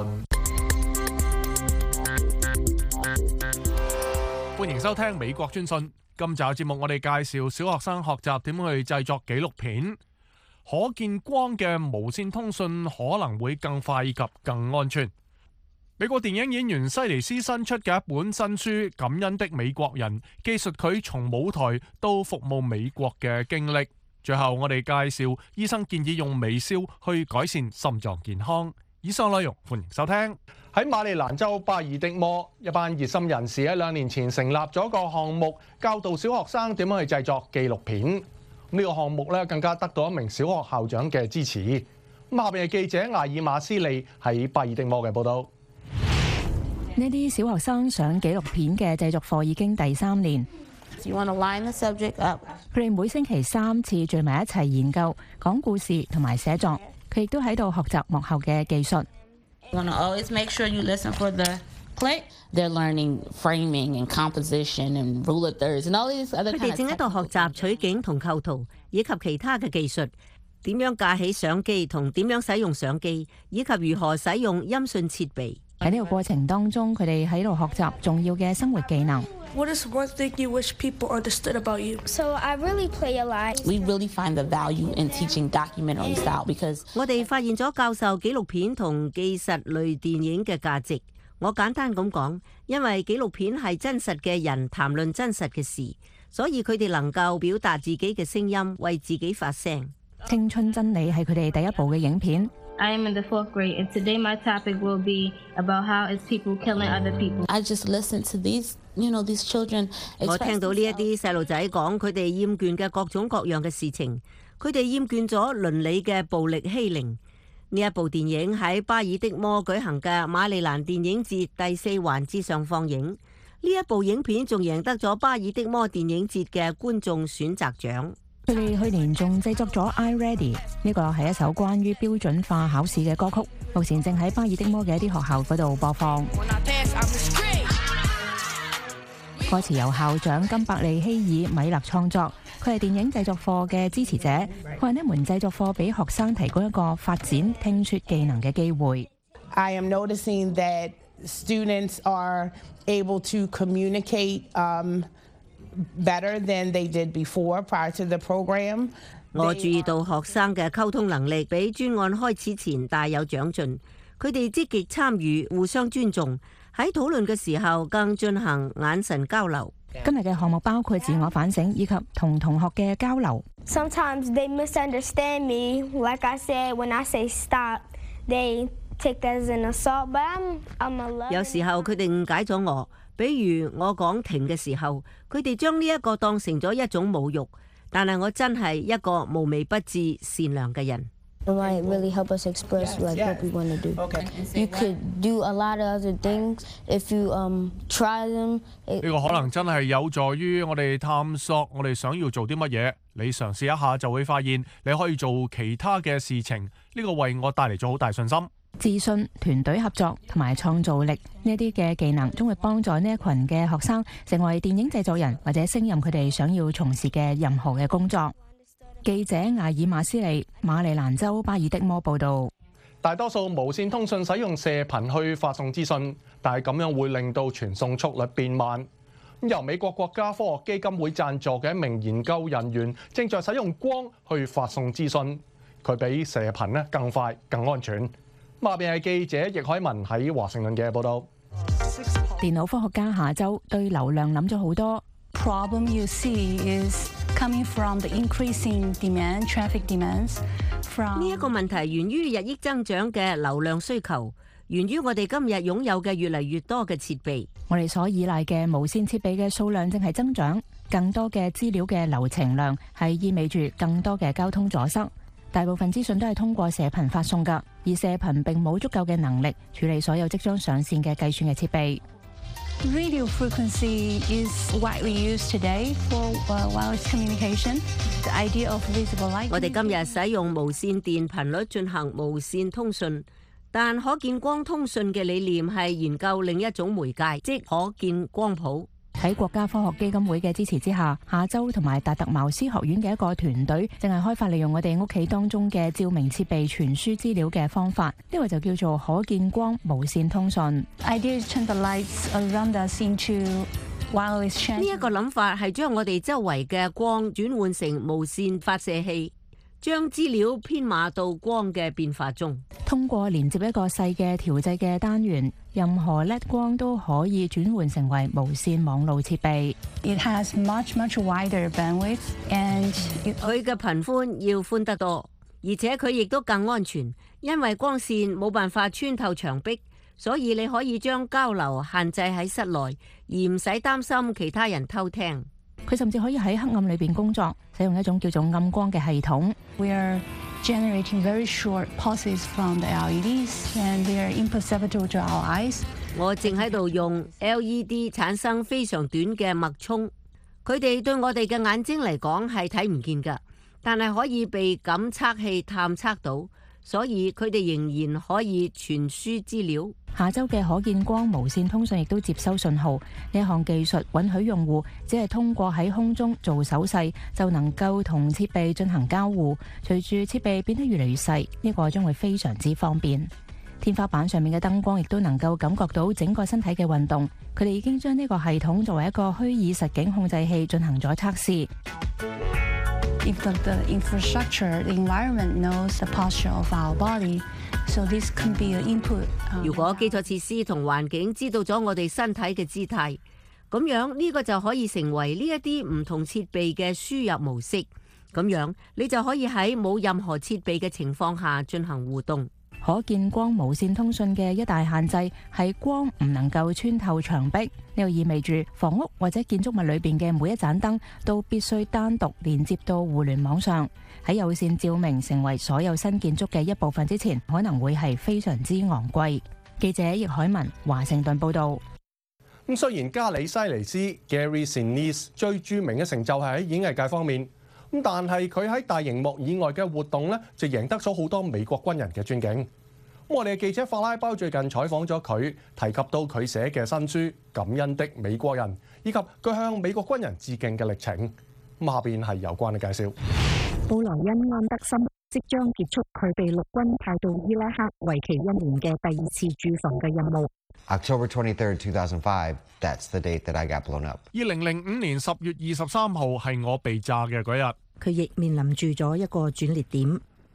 歡迎收聽美國專訊。今集嘅節目我哋介紹小學生學習點樣去製作紀錄片。可見光嘅無線通訊可能會更快及更安全。美國電影演員西尼斯新出嘅一本新書《感恩的美國人》，記述佢從舞台到服務美國嘅經歷。最後我哋介紹醫生建議用微笑去改善心臟健康。以上內容歡迎收聽。喺馬里蘭州巴爾的摩，一班熱心人士喺兩年前成立咗個項目，教導小學生點樣去製作紀錄片。呢個項目咧更加得到一名小學校長嘅支持。咁下邊嘅記者艾爾馬斯利喺巴爾的摩嘅報導。 呢啲小學生上紀錄片嘅製作課已經第三年。 You want to line the subject up? 佢哋每星期三次聚埋一齊研究講故事同埋寫作。佢亦都喺度學習幕後嘅技術。 You want to always make sure you listen for the click. They're learning framing and composition and rule of thirds and all these other. 佢哋正喺度學習取景同構圖，以及其他嘅技術，點樣架起相機同點樣使用相機，以及如何使用音訊設備。 喺呢個過程當中，佢哋喺度學習重要嘅生活技能。 What is one thing you wish people understood about you? So I really play a lot. We really find the value in teaching documentary style because 我哋發現咗教授紀錄片同紀實類電影嘅價值。我簡單咁講，因為紀錄片係真實嘅人談論真實嘅事，所以佢哋能夠表達自己嘅聲音，為自己發聲。 青春真理係佢哋第一部嘅影片。 I am in the fourth grade, and today my topic will be about how is people killing other people. I just listen to these, you know, these children. 我聽到呢一啲細路仔講佢哋厭倦嘅各種各樣嘅事情，佢哋厭倦咗倫理嘅暴力欺凌。呢一部電影喺巴爾的摩舉行嘅馬里蘭電影節第四環節上放映。呢一部影片仲贏得咗巴爾的摩電影節嘅觀眾選擇獎。 佢哋去年仲製作咗《I Ready》，呢個係一首關於標準化考試嘅歌曲，目前正喺巴爾的摩嘅一啲學校嗰度播放。歌詞由校長金伯利希爾米勒創作，佢係電影製作課嘅支持者。佢話呢門製作課俾學生提供一個發展聽說技能嘅機會。 I am noticing that students are able to communicate um, better than they did before prior to the program. 我注意到學生嘅溝通能力比專案開始前大有長進，佢哋積極參與，互相尊重。喺討論嘅時候，更進行眼神交流。 今日嘅項目包括自我反省以及同同學嘅交流。 Sometimes they misunderstand me. Like I said, when I say stop, they take that as an assault. But I'm I'm a lover. 有時候佢哋誤解咗我，比如我講停嘅時候，佢哋將呢一個當成咗一種侮辱。但係我真係一個無微不至、善良嘅人。 It might really help us express like what we want to do. Okay. You could do a lot of other things if you um try them. 呢個可能真係有助於我哋探索我哋想要做啲乜嘢。你嘗試一下就會發現你可以做其他嘅事情。呢個為我帶嚟咗好大信心。 自信、團隊合作同埋創造力呢啲嘅技能，將會幫助呢一群嘅學生成為電影製作人或者勝任佢哋想要從事嘅任何嘅工作。記者艾爾馬斯利，馬里蘭州巴爾的摩報導。 大多數無線通訊使用射頻去發送資訊，但係咁樣會令到傳送速率變慢。由美國國家科學基金會贊助嘅一名研究人員正在使用光去發送資訊，佢比射頻咧更快、更安全。下邊係記者易海文喺華盛頓嘅報導。 電腦科學家下週對流量諗咗好多。 Problem you see is coming from the increasing demand, traffic demands. From 呢一個問題源於日益增長嘅流量需求。 源於我哋今日擁有嘅越嚟越多嘅設備。 我哋所依賴嘅無線設備嘅數量正係增長，更多嘅資料嘅流程量係意味住更多嘅交通阻塞。大部分資訊都係通過射頻發送㗎，而射頻並冇足夠嘅能力處理所有即將上線嘅計算嘅設備。 Radio frequency is widely used today for wireless communication. The idea of visible light. 我哋今日使用無線電頻率進行無線通訊，但可見光通訊嘅理念係研究另一種媒介，即可見光譜。 喺國家科學基金會嘅支持之下，下州同埋達特茅斯學院嘅一個團隊正係開發利用我哋屋企當中嘅照明設備傳輸資料嘅方法，呢個就叫做可見光無線通訊。 Idea is turn the lights around us into wireless channels. 呢一個諗法係將我哋周圍嘅光轉換成無線發射器，將資料編碼到光嘅變化中。 通過連接一個細嘅調製嘅單元，任何 L E D 光都可以轉換成為無線網路設備。 It has much much wider bandwidth and 佢嘅頻寬要寬得多，而且佢亦都更安全，因為光線冇辦法穿透牆壁，所以你可以將交流限制喺室內，而唔使擔心其他人偷聽。 佢甚至可以喺黑暗裏邊工作，使用一種叫做暗光嘅系統。 We are generating very short pulses from the L E Ds and they are imperceptible to our eyes. 我正喺度用 L E D 產生非常短嘅脈衝，佢哋對我哋嘅眼睛嚟講係睇唔見㗎，但係可以被感測器探測到，所以佢哋仍然可以傳輸資料。 下周嘅可見光無線通訊亦都接收信號，呢項技術允許用戶只係通過喺空中做手勢就能夠同設備進行交互。隨住設備變得越嚟越細，呢個將會非常之方便。天花板上面嘅燈光亦都能夠感覺到整個身體嘅運動。佢哋已經將呢個系統作為一個虛擬實境控制器進行咗測試。 If the, the infrastructure, the environment knows the posture of our body, so this can be an input. 如果基礎設施同環境知道咗我哋身體嘅姿態，咁樣呢個就可以成為呢一啲唔同設備嘅輸入模式。咁樣你就可以喺冇任何設備嘅情況下進行互動。 可見光無線通訊嘅一大限制係光唔能夠穿透牆壁，呢個意味住房屋或者建築物裏邊嘅每一盞燈都必須單獨連接到互聯網上。喺有線照明成為所有新建築嘅一部分之前，可能會係非常之昂貴。記者易海文華盛頓報道。 咁雖然加里西尼斯 Gary Sinise 最著名嘅成就係喺演藝界方面，咁但係佢喺大熒幕以外嘅活動咧，就贏得咗好多美國軍人嘅尊敬。咁我哋嘅記者法拉包最近採訪咗佢，提及到佢寫嘅新書《感恩的美國人》，以及佢向美國軍人致敬嘅歷程。咁下邊係有關嘅介紹。 布萊恩安德森即將結束佢被陸軍派到伊拉克為期一年嘅第二次駐防嘅任務。 October twenty-third, two thousand five, that's the date that I got blown up. 二零零五年十月二十三號係我被炸嘅嗰日。 佢亦面臨住咗一個轉捩點，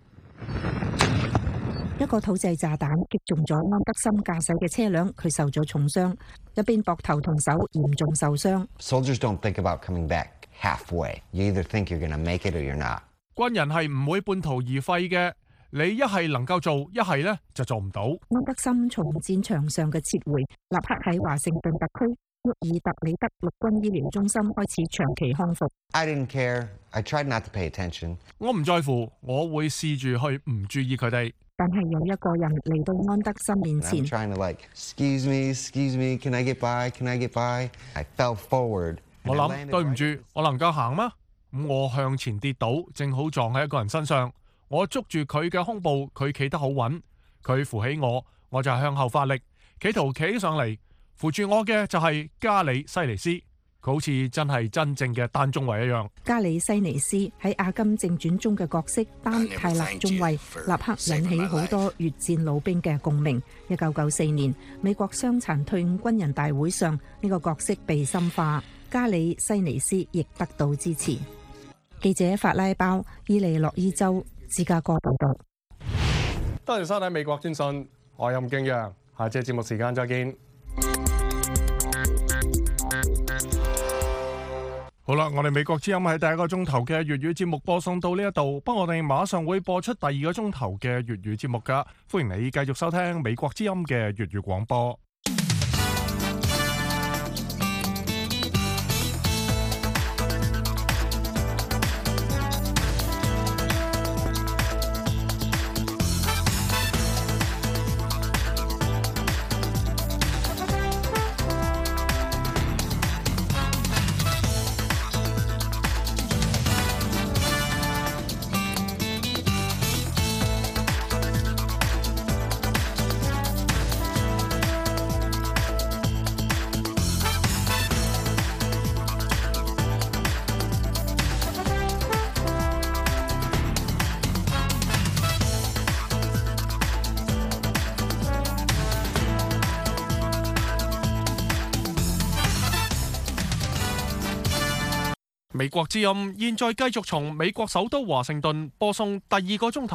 一個土製炸彈擊中咗安德森駕駛嘅車輛，佢受咗重傷，一邊膊頭同手嚴重受傷。 Soldiers don't think about coming back halfway. You either think you're gonna make it or you're not. 軍人係唔會半途而廢嘅，你一係能夠做，一係咧就做唔到。 安德森從戰場上嘅撤回，立刻喺華盛頓特區沃爾特里德陸軍醫療中心開始長期康復。 I didn't care. I tried not to pay attention. 我唔在乎，我會試住去唔注意佢哋。 但係有一個人嚟到安德森面前 I'm trying to like, excuse me, excuse me, can I get by? Can I get by? I fell forward. 我諗對唔住，我能夠行嗎？咁我向前跌倒，正好撞喺一個人身上。我捉住佢嘅胸部，佢企得好穩。佢扶起我，我就向後發力，企圖企起上嚟。扶住我嘅就係加里西尼斯，佢好似真係真正嘅單中尉一樣。 加里西尼斯喺《阿金正傳》中嘅角色丹泰勒中尉，立刻引起好多越戰老兵嘅共鳴。一九九四年美國傷殘退伍軍人大會上，呢個角色被深化，加里西尼斯亦得到支持。記者法拉包，伊利諾伊州芝加哥報道。 多謝收睇美國專訊，我係任敬揚，下次節目時間再見。 好啦，我哋美國之音喺第一個鐘頭嘅粵語節目播送到呢一度，不過我哋馬上會播出第二個鐘頭嘅粵語節目噶，歡迎你繼續收聽美國之音嘅粵語廣播。美國之音現在繼續從美國首都華盛頓播送第二個鐘頭